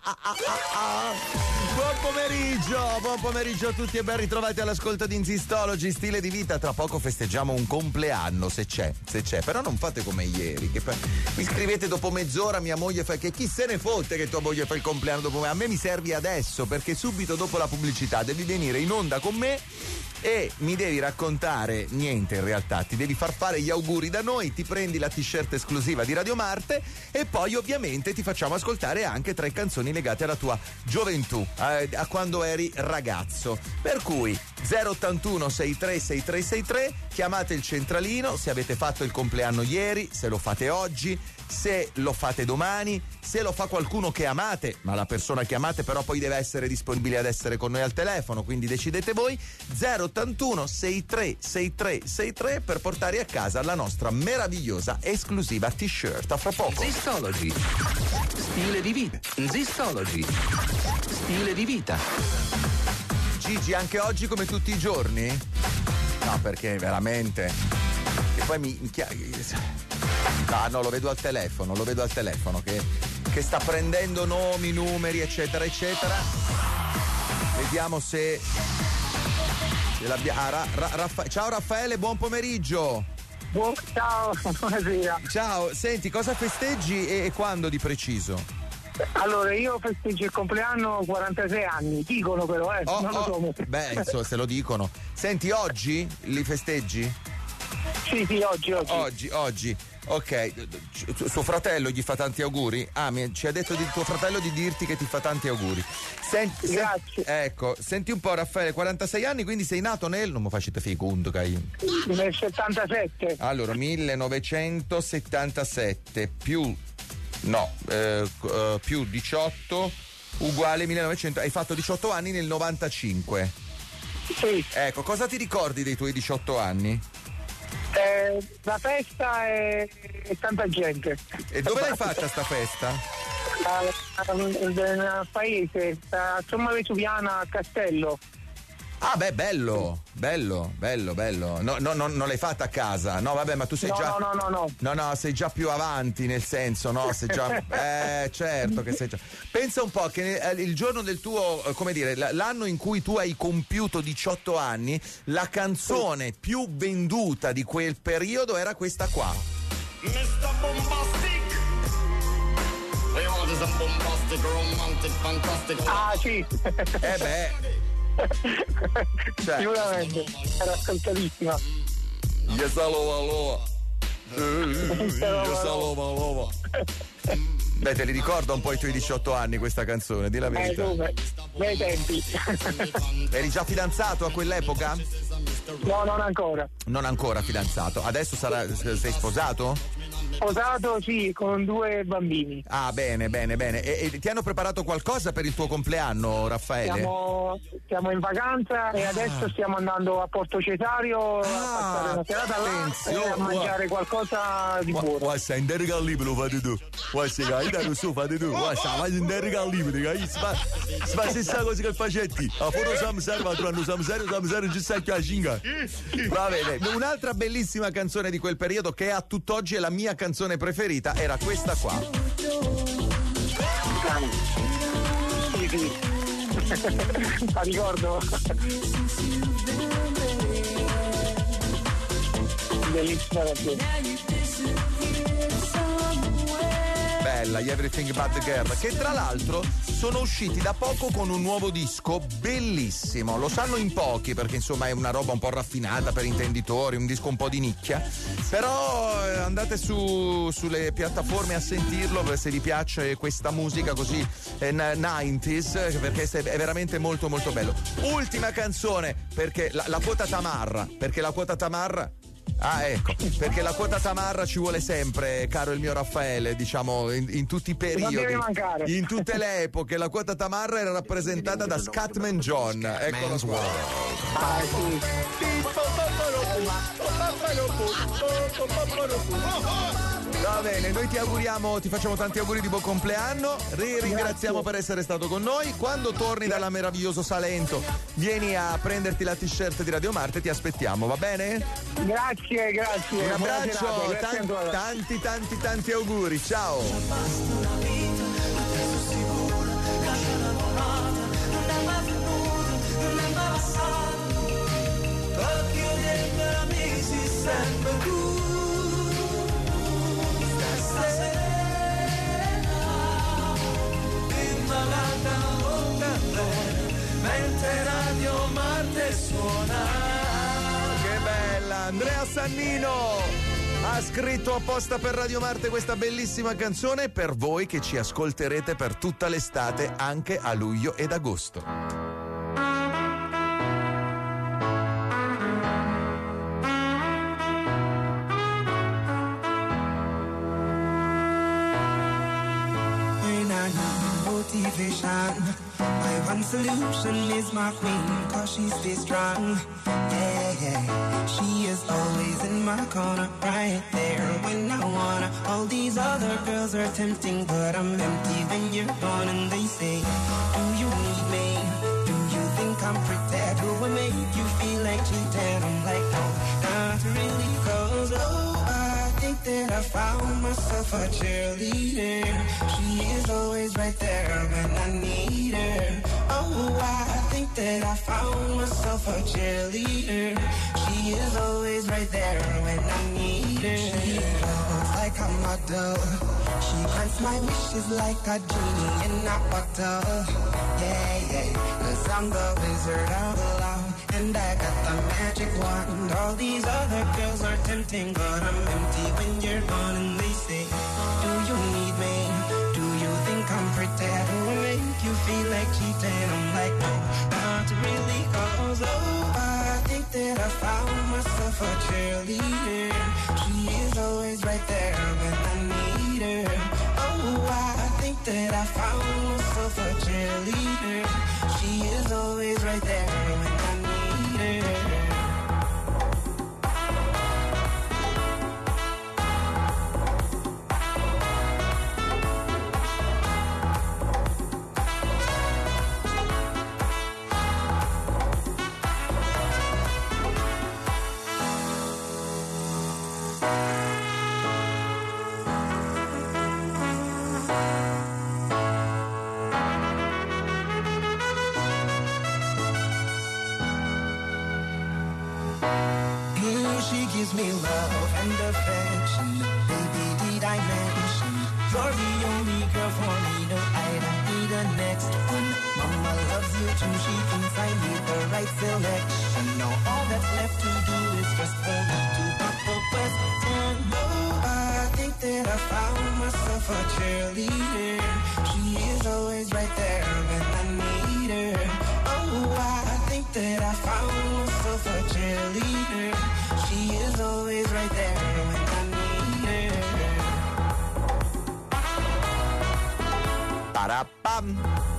Buon pomeriggio a tutti e ben ritrovati all'ascolto di Insistology, stile di vita. Tra poco festeggiamo un compleanno, se c'è, però non fate come ieri, che mi scrivete dopo mezz'ora, mia moglie fa che chi se ne fotte che tua moglie fa il compleanno dopo me. A me mi servi adesso, perché subito dopo la pubblicità devi venire in onda con me e mi devi raccontare niente, in realtà ti devi far fare gli auguri da noi, ti prendi la t-shirt esclusiva di Radio Marte e poi ovviamente ti facciamo ascoltare anche 3 canzoni legate alla tua gioventù, a quando eri ragazzo. Per cui 081 636363, chiamate il centralino se avete fatto il compleanno ieri, se lo fate oggi, se lo fate domani, se lo fa qualcuno che amate, ma la persona che amate però poi deve essere disponibile ad essere con noi al telefono, quindi decidete voi. 081 636363 per portare a casa la nostra meravigliosa esclusiva t-shirt. A fra poco. Zistology. Stile di vita. Zistology. Stile di vita. Gigi, anche oggi come tutti i giorni? No, perché veramente. E poi no, lo vedo al telefono che sta prendendo nomi, numeri, eccetera, eccetera. Vediamo se l'abbiamo. Ciao Raffaele, buon pomeriggio. Ciao, buonasera. Ciao, senti, cosa festeggi e quando di preciso? Allora, io festeggio il compleanno 46 anni, dicono però, non lo so. Beh, insomma, se lo dicono. Senti, oggi li festeggi? Sì, oggi. Ok, suo fratello gli fa tanti auguri? Ci ha detto di tuo fratello di dirti che ti fa tanti auguri. Grazie. Ecco, senti un po', Raffaele, 46 anni, quindi sei nato non mi facete fecondo, nel 77. Allora, 1977 più 18 uguale 1900. Hai fatto 18 anni nel 95. Sì. Ecco, cosa ti ricordi dei tuoi 18 anni? La festa e tanta gente. E dove l'hai fatta sta festa? Nel paese, a Somma Vesuviana, a Castello. Ah beh, bello. No, non l'hai fatta a casa. No, vabbè, ma tu sei già. No, sei già più avanti, nel senso, no? Sei già. Certo che sei già. Pensa un po' che il giorno del tuo, come dire, l'anno in cui tu hai compiuto 18 anni, la canzone più venduta di quel periodo era questa qua. Mr. Bombastic. We want is a bombastic, romantic, fantastic. Ah, sì. Sicuramente era ascoltatissima. Beh, te li ricorda un po' i tuoi 18 anni questa canzone, di la verità. Bei tempi. Eri già fidanzato a quell'epoca? No, non ancora. Non ancora fidanzato. Adesso sei sposato? Sposato, sì, con 2 bambini. Ah, bene. E ti hanno preparato qualcosa per il tuo compleanno, Raffaele? Siamo in vacanza e adesso stiamo andando a Porto Cesario a passare una serata là e a mangiare qualcosa di buono. Guarda, stai in derrica al libro, lo fate tu. Guarda, stai da su, fate tu. Guarda, vai in derrica al libro, si fa la stessa cosa che facetti. A foto samsar, ma trovano samsar, non ci sta più a cinga. Va bene. Un'altra bellissima canzone di quel periodo che a tutt'oggi è la mia canzone preferita era questa qua. Sì. La ricordo. Bellissima canzone. Bella, Everything But The Girl, che tra l'altro sono usciti da poco con un nuovo disco bellissimo. Lo sanno in pochi perché insomma è una roba un po' raffinata per intenditori, un disco un po' di nicchia, però andate sulle piattaforme a sentirlo se vi piace questa musica così 90s, perché è veramente molto molto bello. Ultima canzone, perché la quota Tamarra, ecco, perché la quota Tamarra ci vuole sempre, caro il mio Raffaele, diciamo in tutti i periodi, in tutte le epoche. La quota Tamarra era rappresentata da Scatman John. Eccolo qua. Va bene, noi ti facciamo tanti auguri di buon compleanno, ringraziamo per essere stato con noi. Quando torni dalla meraviglioso Salento vieni a prenderti la t-shirt di Radio Marte, ti aspettiamo, va bene? Grazie. Un abbraccio, tanti auguri, ciao. Mentre Radio Marte suona Sannino ha scritto apposta per Radio Marte questa bellissima canzone per voi che ci ascolterete per tutta l'estate, anche a luglio ed agosto. Motivation. My one solution is my queen, cause she stays strong. Yeah, yeah. She is always in my corner, right there when I wanna. All these other girls are tempting, but I'm empty when you're gone. And they say, do you need me? Do you think I'm pretend? Do I make you feel like cheating? I'm like, no, not really, cause I think that I found myself a cheerleader. She is always right there when I need her. Oh, I think that I found myself a cheerleader. She is always right there when I need her. She looks like a model. She grants my wishes like a genie in a bottle. Yeah, yeah, 'cause I'm the wizard of love, and I got the magic wand. All these other girls are tempting, but I'm empty when you're gone. And they say, do you need me? Do you think I'm pretty? Do I make you feel like cheating? I'm like, no, not really, 'cause oh, I think that I found myself a cheerleader. She is always right there when I need her. Oh, I think that I found myself a cheerleader. She is always right there when I need her. She gives me love and affection. Baby, did I mention you're the only girl for me? No, I don't need a next one. Mama loves you too. She thinks I need the right selection. Now all that's left to do is just for me to pop a question. Oh, I think that I found myself a cheerleader. She is always right there when I need her. Oh, I think that I found myself a cheerleader. She is always right there when I need her. Parapam,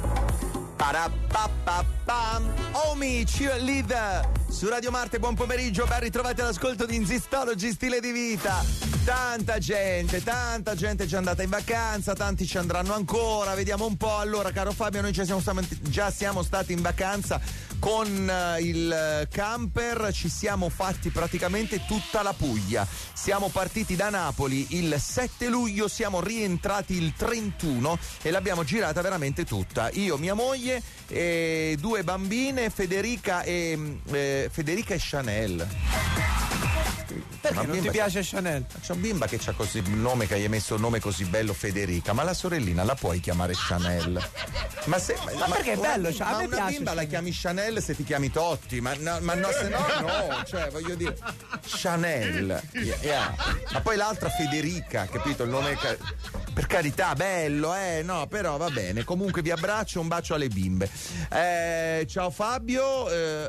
parapapapam. Omi Cheerleader su Radio Marte, buon pomeriggio, ben ritrovati all'ascolto di Insistology, stile di vita. Tanta gente è già andata in vacanza, tanti ci andranno ancora, vediamo un po'. Allora, caro Fabio, noi già siamo stati in vacanza con il camper, ci siamo fatti praticamente tutta la Puglia. Siamo partiti da Napoli il 7 luglio, siamo rientrati il 31 e l'abbiamo girata veramente tutta. Io, mia moglie e 2 bambine, Federica e Chanel. Perché non ti piace Chanel? C'è un bimba che c'ha così il nome, che gli hai messo un nome così bello, Federica, ma la sorellina la puoi chiamare Chanel? Ma perché è bello? Ma una bimba Chanel. La chiami Chanel se ti chiami Totti, ma no, se no, cioè voglio dire Chanel. Yeah. Ma poi l'altra Federica, capito? Il nome per carità, bello, no, però va bene. Comunque vi abbraccio, un bacio alle bimbe. Ciao Fabio,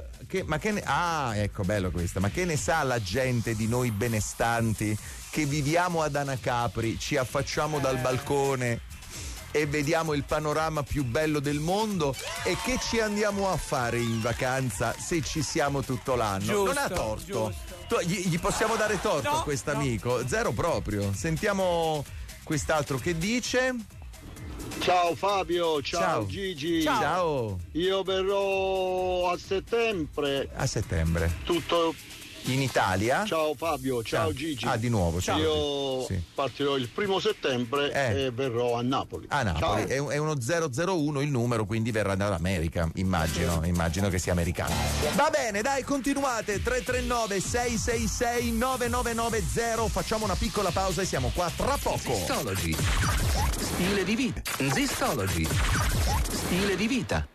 ecco, bello questa. Ma che ne sa la gente di noi benestanti che viviamo ad Anacapri, ci affacciamo dal balcone e vediamo il panorama più bello del mondo, e che ci andiamo a fare in vacanza se ci siamo tutto l'anno? Giusto, non ha torto. Gli possiamo dare torto a quest'amico? No. Zero proprio. Sentiamo quest'altro che dice. Ciao Fabio, ciao Gigi. Ciao. Io verrò a settembre. A settembre. Tutto in Italia. Ciao Fabio, ciao Gigi. Di nuovo, ciao. Io partirò il 1 settembre e verrò a Napoli. A Napoli, è uno 001 il numero, quindi verrà dall'America, immagino che sia americano. Va bene, dai, continuate, 339 666 9990. Facciamo una piccola pausa e siamo qua tra poco. Zistology, stile di vita. Zistology, stile di vita.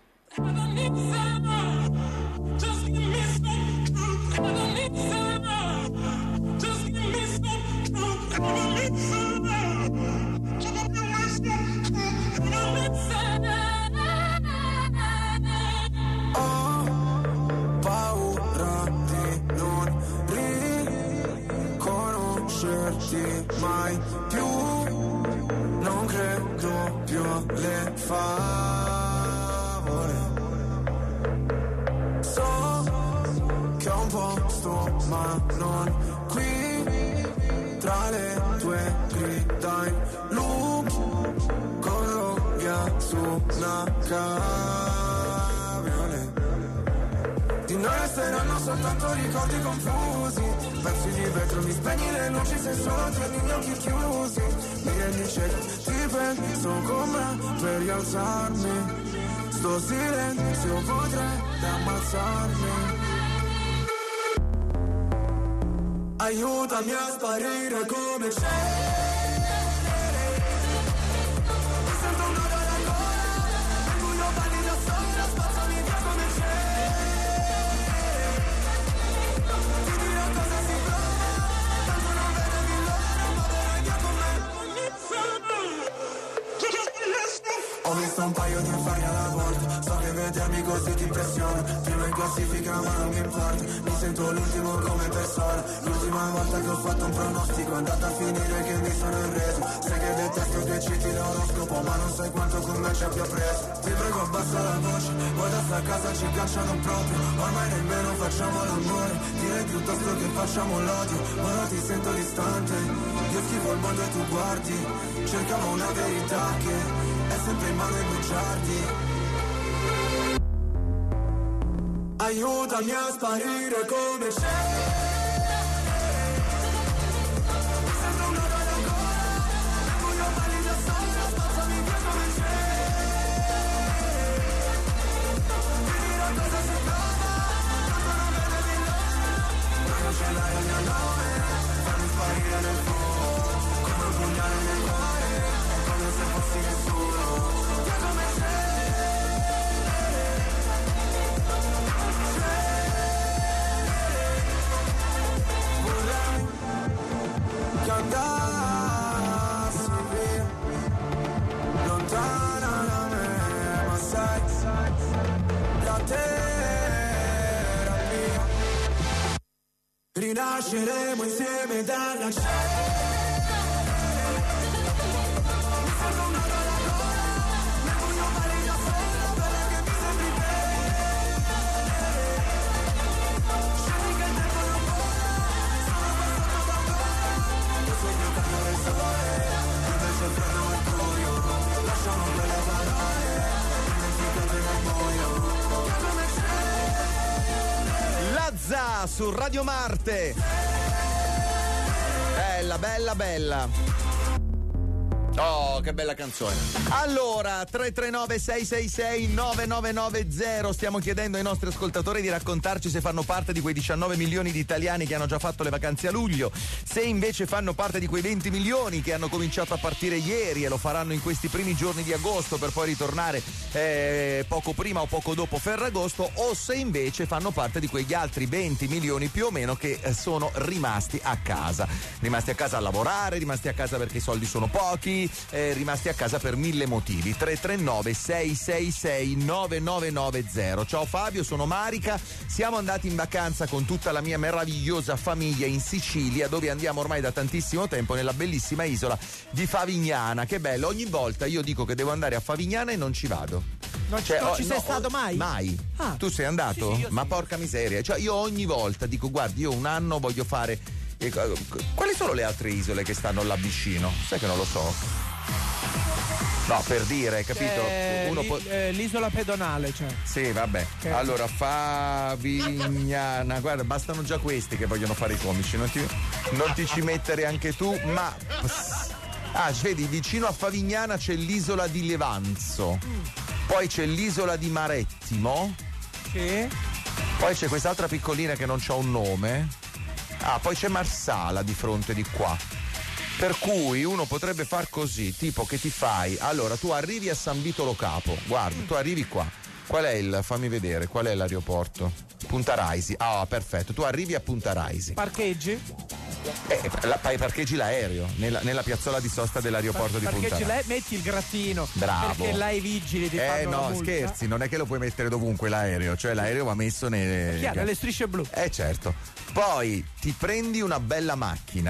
amarti mai più, non credo più alle favole. So che ho un posto ma non qui, tra le tue grida in loop, corro via su una cabriolet. Di noi resteranno soltanto ricordi confusi, pezzi di vetro, mi spegni le luci se solo tieni gli occhi chiusi. Mi rendi cieco, ti penso con me per rialzarmi, sto silenzio potrebbe ammazzarmi. Aiutami a sparire come c'è. Mi sento un nodo alla gola, nel buio balli da sola, spazzami via come c'è. Ti dirò cosa si prova, tanto non vedevi l'ora, ma verrai via con me. Ho visto un paio di affari alla volta, so che vedermi così ti impressiona. Prima in classifica ma non mi importa, mi sento l'ultimo come persona. L'ultima volta che ho fatto un pronostico è andata a finire che mi sono arreso. Sai che detesto che citi l'oroscopo, ma non sai quanto con me ci abbia preso. Ti prego abbassa la voce, poi da sta casa ci cacciano proprio. Ormai nemmeno facciamo l'amore, direi piuttosto che facciamo l'odio. Ora ti sento distante, io schifo il mondo e tu guardi. Cercavo una verità che è sempre in mano ai bugiardi. Aiutami a sparire come c'è. Mi sento un nodo alla gola, nel buio balli da sola, spazzami via come c'è. Ti dirò cosa si prova, tanto non vedevi l'ora. Ma non ce l'hai al mio nome, fammi sparire nel fuoco, come un pugnale nel cuore, come se fossi nessuno. Via come c'è. Che andassi via, lontana da me, ma sai, la terapia. Rinasceremo insieme dalla cena. Mi sento un nodo alla gola, nel buio balli da sola, bella che mi sembri bene. Scendi che il tempo non vola, sono passato da un'ora. Io sono il caldo del sole, invece il freddo mercurio. Lasciamo quelle parole, dimenticate nel buio. Che come c'è. Lazza su Radio Marte. Bella, bella, bella. Oh, che bella canzone. Allora, 339-666-9990. Stiamo chiedendo ai nostri ascoltatori di raccontarci se fanno parte di quei 19 milioni di italiani che hanno già fatto le vacanze a luglio, se invece fanno parte di quei 20 milioni che hanno cominciato a partire ieri e lo faranno in questi primi giorni di agosto per poi ritornare poco prima o poco dopo Ferragosto, o se invece fanno parte di quegli altri 20 milioni più o meno che sono rimasti a casa a lavorare, rimasti a casa perché i soldi sono pochi, rimasti a casa per 1000 motivi. 339-666-9990. Ciao Fabio, sono Marica, siamo andati in vacanza con tutta la mia meravigliosa famiglia in Sicilia, dove andiamo ormai da tantissimo tempo, nella bellissima isola di Favignana. Che bello, ogni volta io dico che devo andare a Favignana e non ci vado. Non ci sei stato mai? Mai. Ah. Tu sei andato? Sì, ma porca miseria, cioè io ogni volta dico guardi, io un anno voglio fare. Quali sono le altre isole che stanno là vicino? Sai che non lo so. No, per dire, capito? L'isola pedonale, cioè. Sì, vabbè. Okay. Allora, Favignana, guarda, bastano già questi che vogliono fare i comici, non ti ci mettere anche tu, ma. Vedi, vicino a Favignana c'è l'isola di Levanzo, poi c'è l'isola di Marettimo, sì. Poi c'è quest'altra piccolina che non c'ha un nome. Poi c'è Marsala di fronte di qua. Per cui uno potrebbe far così, tipo che ti fai, allora tu arrivi a San Vito Lo Capo, guarda, tu arrivi qua. Qual è fammi vedere, qual è l'aeroporto? Punta Raisi. Perfetto, tu arrivi a Punta Raisi. Parcheggi? Parcheggi l'aereo nella piazzola di sosta dell'aeroporto di Punta Raisi. Metti il grattino. Bravo. Perché là i vigili ti fanno la multa. Scherzi, non è che lo puoi mettere dovunque l'aereo, cioè l'aereo va messo nelle strisce blu. Certo. Poi ti prendi una bella macchina,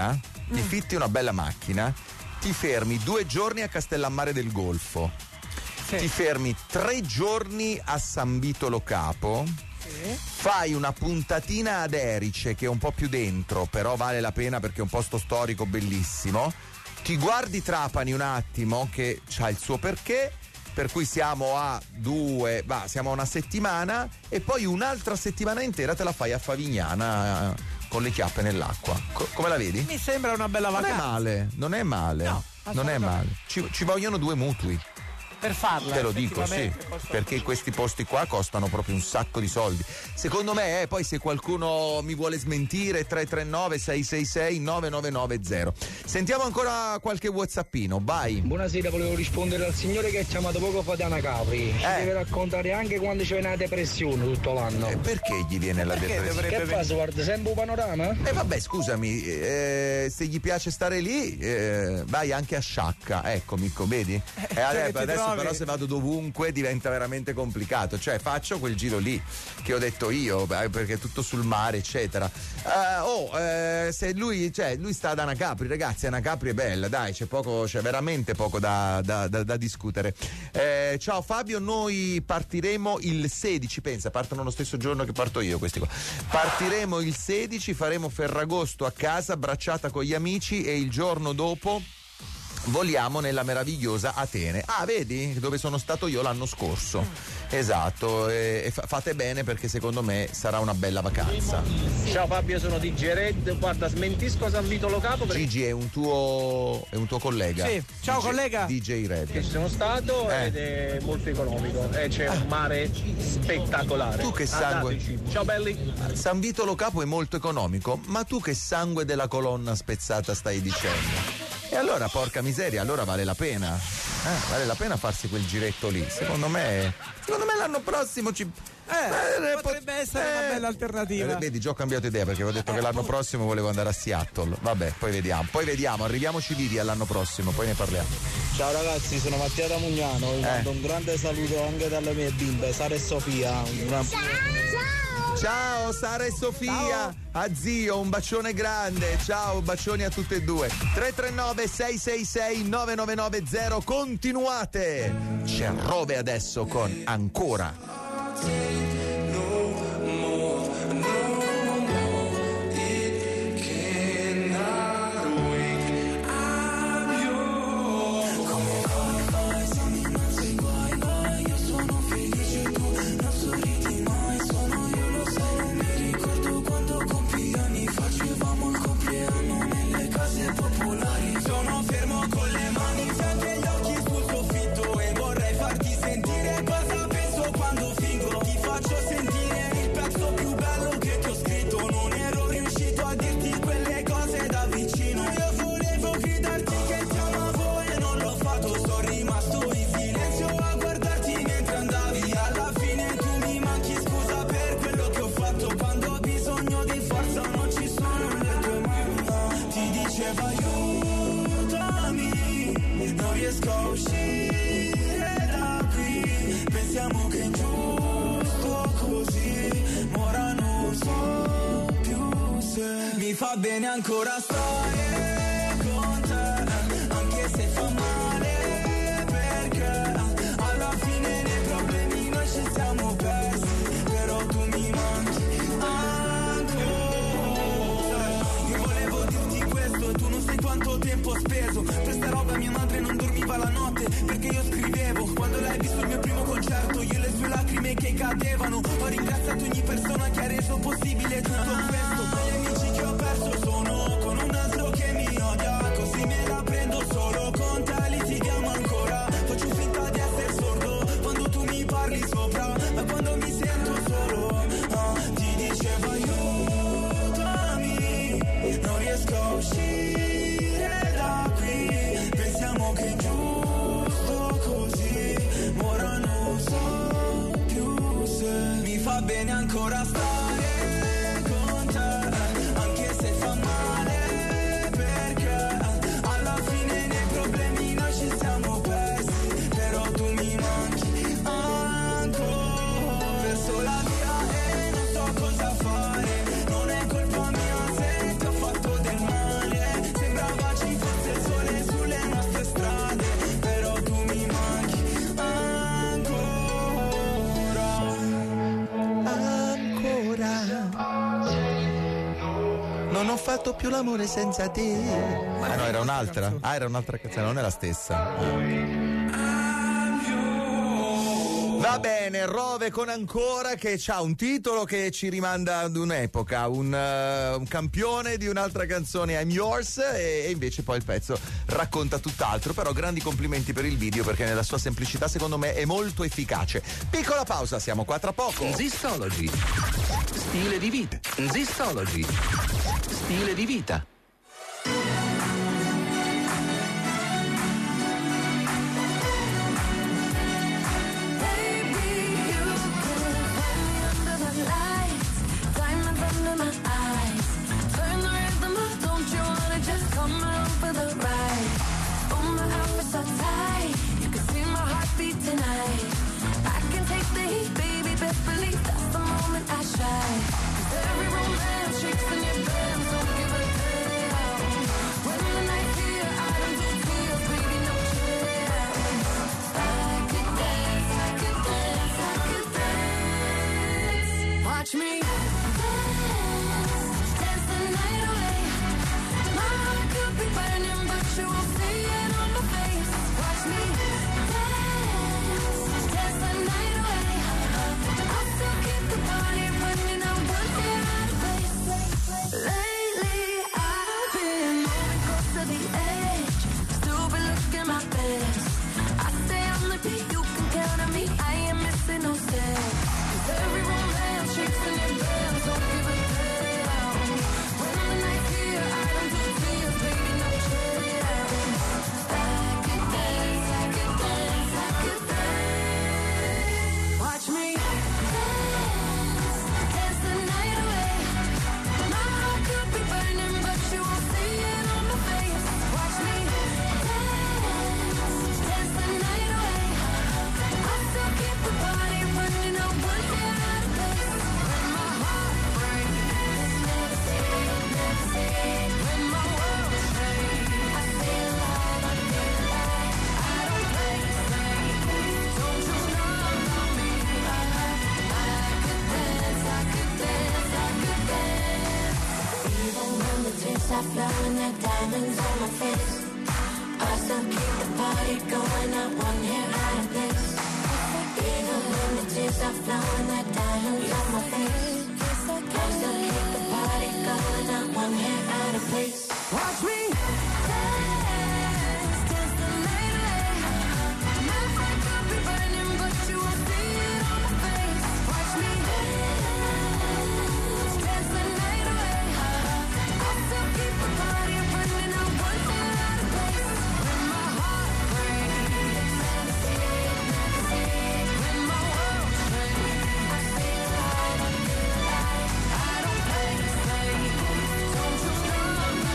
ti fitti una bella macchina, ti fermi 2 giorni a Castellammare del Golfo, ti fermi 3 giorni a San Vito Lo Capo, fai una puntatina ad Erice che è un po' più dentro, però vale la pena perché è un posto storico bellissimo, ti guardi Trapani un attimo che c'ha il suo perché, per cui siamo a una settimana e poi un'altra settimana intera te la fai a Favignana con le chiappe nell'acqua. Come la vedi? Mi sembra una bella vacanza. Non è male. No, non è male. Ci vogliono 2 mutui. Per farla, te lo dico, sì, perché questi posti qua costano proprio un sacco di soldi. Secondo me, poi se qualcuno mi vuole smentire, 339 666 9990. Sentiamo ancora qualche whatsappino, vai. Buonasera, volevo rispondere al signore che ha chiamato poco fa Dana Capri. Ci deve raccontare anche quando c'è una depressione tutto l'anno. Perché gli viene la depressione? Che fa, guarda sempre un panorama? Vabbè, scusami, se gli piace stare lì, vai anche a Sciacca, ecco Micco, vedi? Adesso però se vado dovunque diventa veramente complicato, cioè faccio quel giro lì che ho detto io, perché è tutto sul mare eccetera. Se lui sta ad Anacapri, ragazzi, Anacapri è bella, dai, c'è veramente poco da discutere. Ciao Fabio, noi partiremo il 16, pensa, partono lo stesso giorno che parto io questi qua. Partiremo il 16, faremo Ferragosto a casa, bracciata con gli amici e il giorno dopo voliamo nella meravigliosa Atene. Vedi dove sono stato io l'anno scorso. Esatto, e fate bene perché secondo me sarà una bella vacanza. Ciao Fabio, sono DJ Red, guarda, smentisco San Vito Lo Capo perché... Gigi è un tuo collega. Sì, ciao collega. DJ Red. Ci sono stato ed è molto economico e c'è un mare spettacolare. Tu che sangue. Ciao belli. San Vito Lo Capo è molto economico, ma tu che sangue della colonna spezzata stai dicendo? E allora, porca miseria, allora vale la pena. Vale la pena farsi quel giretto lì. Secondo me l'anno prossimo potrebbe essere una bella alternativa. Vedi, già ho cambiato idea perché avevo detto che l'anno prossimo volevo andare a Seattle. Vabbè, poi vediamo, arriviamoci vivi all'anno prossimo, poi ne parliamo. Ciao ragazzi, sono Mattia da Mugnano, vi mando un grande saluto anche dalle mie bimbe, Sara e Sofia. Ciao Sara e Sofia, a zio un bacione grande, ciao, bacioni a tutte e due. 339 666 9990, continuate. C'è Rove adesso con Ancora. Mi fa bene ancora stare con te, anche se fa male, perché alla fine nei problemi noi ci siamo persi, però tu mi manchi ancora. Io volevo dirti questo, tu non sai quanto tempo ho speso per sta roba, mia madre non dormiva la notte perché io scrivevo. Quando l'hai visto il mio primo concerto, io e le sue lacrime che cadevano, ho ringraziato ogni persona che ha reso possibile tutto questo. Gli amici che ho perso sono con un altro che mi odia, così me la prendo solo con te, litighiamo ancora, faccio finta di essere sordo quando tu mi parli sopra, ma quando mi sento solo ti dicevo aiutami, non riesco a uscire da qui, pensiamo che è giusto così, ora non so più se mi fa bene ancora stare con te, anche se fa male, perché alla fine nei problemi noi ci siamo persi, però tu mi manchi ancora. Verso la via e non so cosa fare, non è colpa mia se ti ho fatto del male, sembra ho fatto più l'amore senza te. Ah no, era un'altra. Ah, era un'altra canzone, non è la stessa. Va bene, Rove con Ancora, che c'ha un titolo che ci rimanda ad un'epoca, un campione di un'altra canzone, I'm Yours, e invece poi il pezzo racconta tutt'altro. Però grandi complimenti per il video, perché nella sua semplicità secondo me è molto efficace. Piccola pausa, siamo qua tra poco. Zistology. Stile di vita. Zistology. Stile di vita. Every romance shakes in your bed, so give a damn. When the night stop blowing the diamonds on my face. I still keep the party going, not one hair out of place. Even when the tears stop flowing, the diamonds on my face. I still keep the party going, not one hair out of place. Watch me dance, dance the night away. My heart could be burning, but you won't see it on my face. Watch me dance, dance the night away. I'll still keep the party burning, not one hair out of place. When my heart breaks, when my world shakes, I feel alive, I feel alive. I don't play safe, don't you come on me.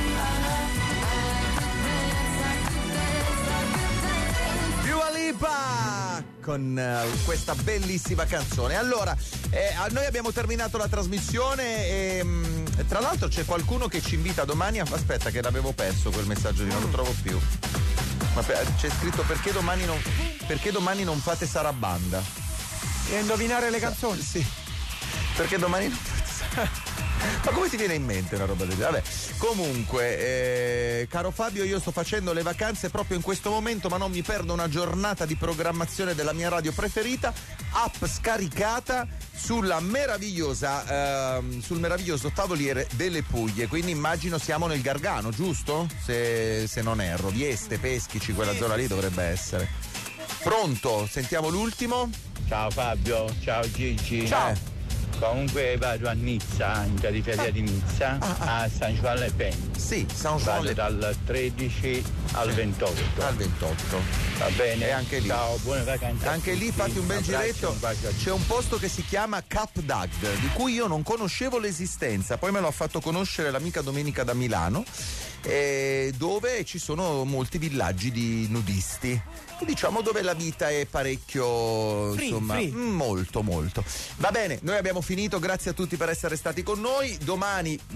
Dua Lipa con questa bellissima canzone. Allora, noi abbiamo terminato la trasmissione e tra l'altro c'è qualcuno che ci invita domani aspetta che l'avevo perso quel messaggio, non lo trovo più. Ma c'è scritto perché domani non fate sarabanda. E indovinare le canzoni? Sì. Perché domani non fate sarabanda. Ma come ti viene in mente una roba del genere? Vabbè, comunque, caro Fabio, io sto facendo le vacanze proprio in questo momento, ma non mi perdo una giornata di programmazione della mia radio preferita, app scaricata sul meraviglioso Tavoliere delle Puglie, quindi immagino siamo nel Gargano, giusto? Se non erro, Vieste, Peschici, quella zona lì dovrebbe essere. Pronto? Sentiamo l'ultimo? Ciao Fabio, ciao Gigi. Ciao. Comunque vado a Nizza, in periferia di Nizza, a Saint-Jean-le-Pin. Sì, Saint-Jean-le-Pin. Vado dal 13 al 28. Al 28. Va bene. E anche lì. Ciao, buone vacanze. Anche lì fatti un bel giretto. C'è un posto che si chiama Cap d'Agde, di cui io non conoscevo l'esistenza, poi me l'ha fatto conoscere l'amica Domenica da Milano, dove ci sono molti villaggi di nudisti. Diciamo dove la vita è parecchio free. molto. Va bene, noi abbiamo finito, grazie a tutti per essere stati con noi. Domani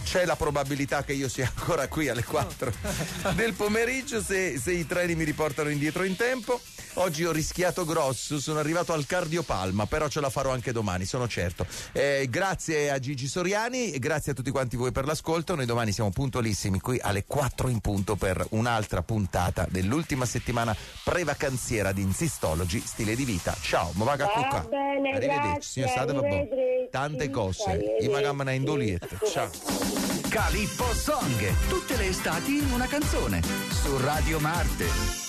c'è la probabilità che io sia ancora qui alle 4 del pomeriggio se i treni mi riportano indietro in tempo. Oggi ho rischiato grosso, sono arrivato al cardiopalma, però ce la farò anche domani, sono certo. Grazie a Gigi Soriani e grazie a tutti quanti voi per l'ascolto. Noi domani siamo puntualissimi qui alle 4 in punto per un'altra puntata dell'ultima settimana prevacanziera di Insistology, stile di vita. Ciao, ma vaga a bene, arrivederci, signor Sade, tante cose. I magamana in doliette. Ciao. Calippo Song, tutte le estati in una canzone, su Radio Marte.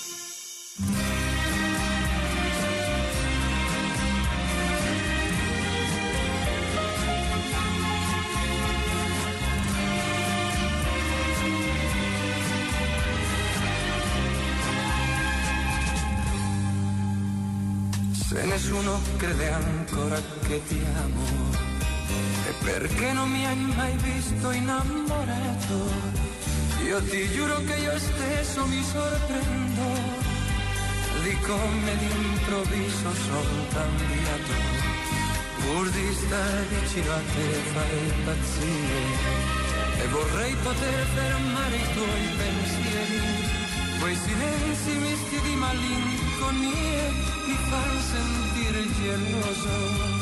Se nessuno crede ancora che ti amo, è perché non mi hai mai visto innamorato. Io ti giuro che io stesso mi sorprendo di come d'improvviso sono cambiato. Pur di stare vicino a te fare pazzie, e vorrei poter fermare i tuoi pensieri. Quei silenzi misti di malinconie mi fanno sentire geloso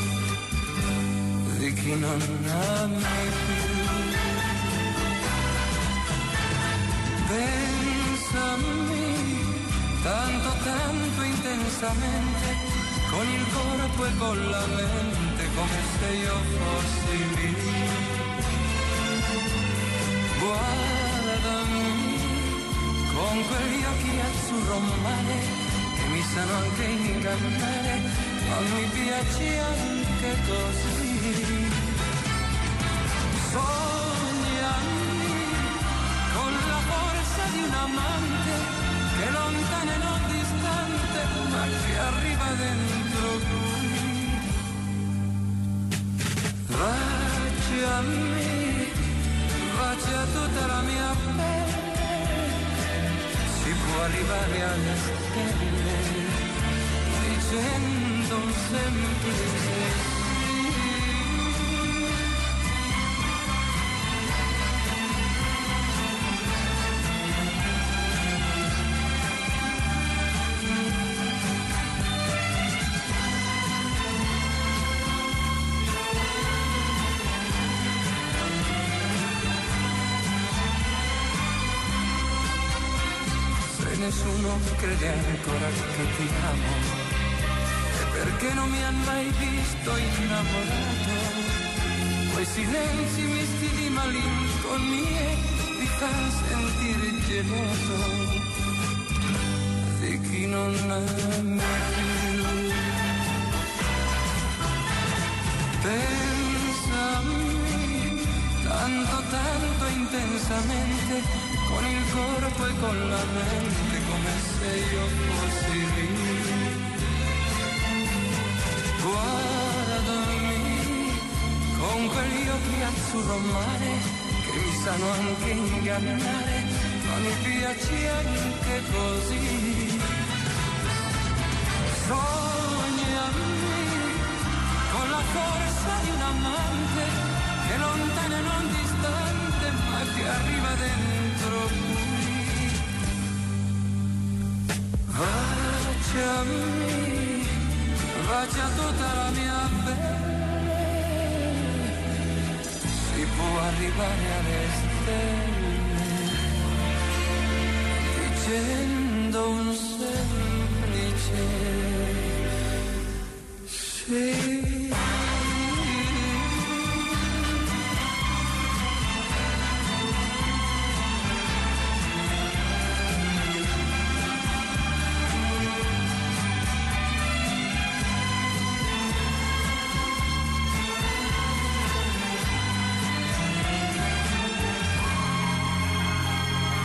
di chi non ami più. Pensami tanto, tanto intensamente, con il corpo e con la mente, come se io fossi lì. Guardami con quegli occhi azzurro mare che mi sanno anche ingannare, ma mi piace anche così. Sognami con la forza di un amante che lontano e non distante, ma che arriva dentro qui. Baciami, bacia tutta la mia pelle, si può arrivare alle stelle dicendo un semplice sì. Nessuno crede ancora che ti amo, e perché non mi ha mai visto innamorato. Quei silenzi misti di malinconie mi fanno sentire geloso di chi non ama più. Pensami tanto, tanto intensamente, con il corpo e con la mente, come se io fossi lì. Guardami con quegli occhi azzurro mare che mi sanno anche ingannare, ma mi piace anche così. Sognami con la forza di un amante che lontano e non distante, ma che arriva dentro qui. Baciami, bacia tutta la mia pelle, si può arrivare alle stelle dicendo un segno.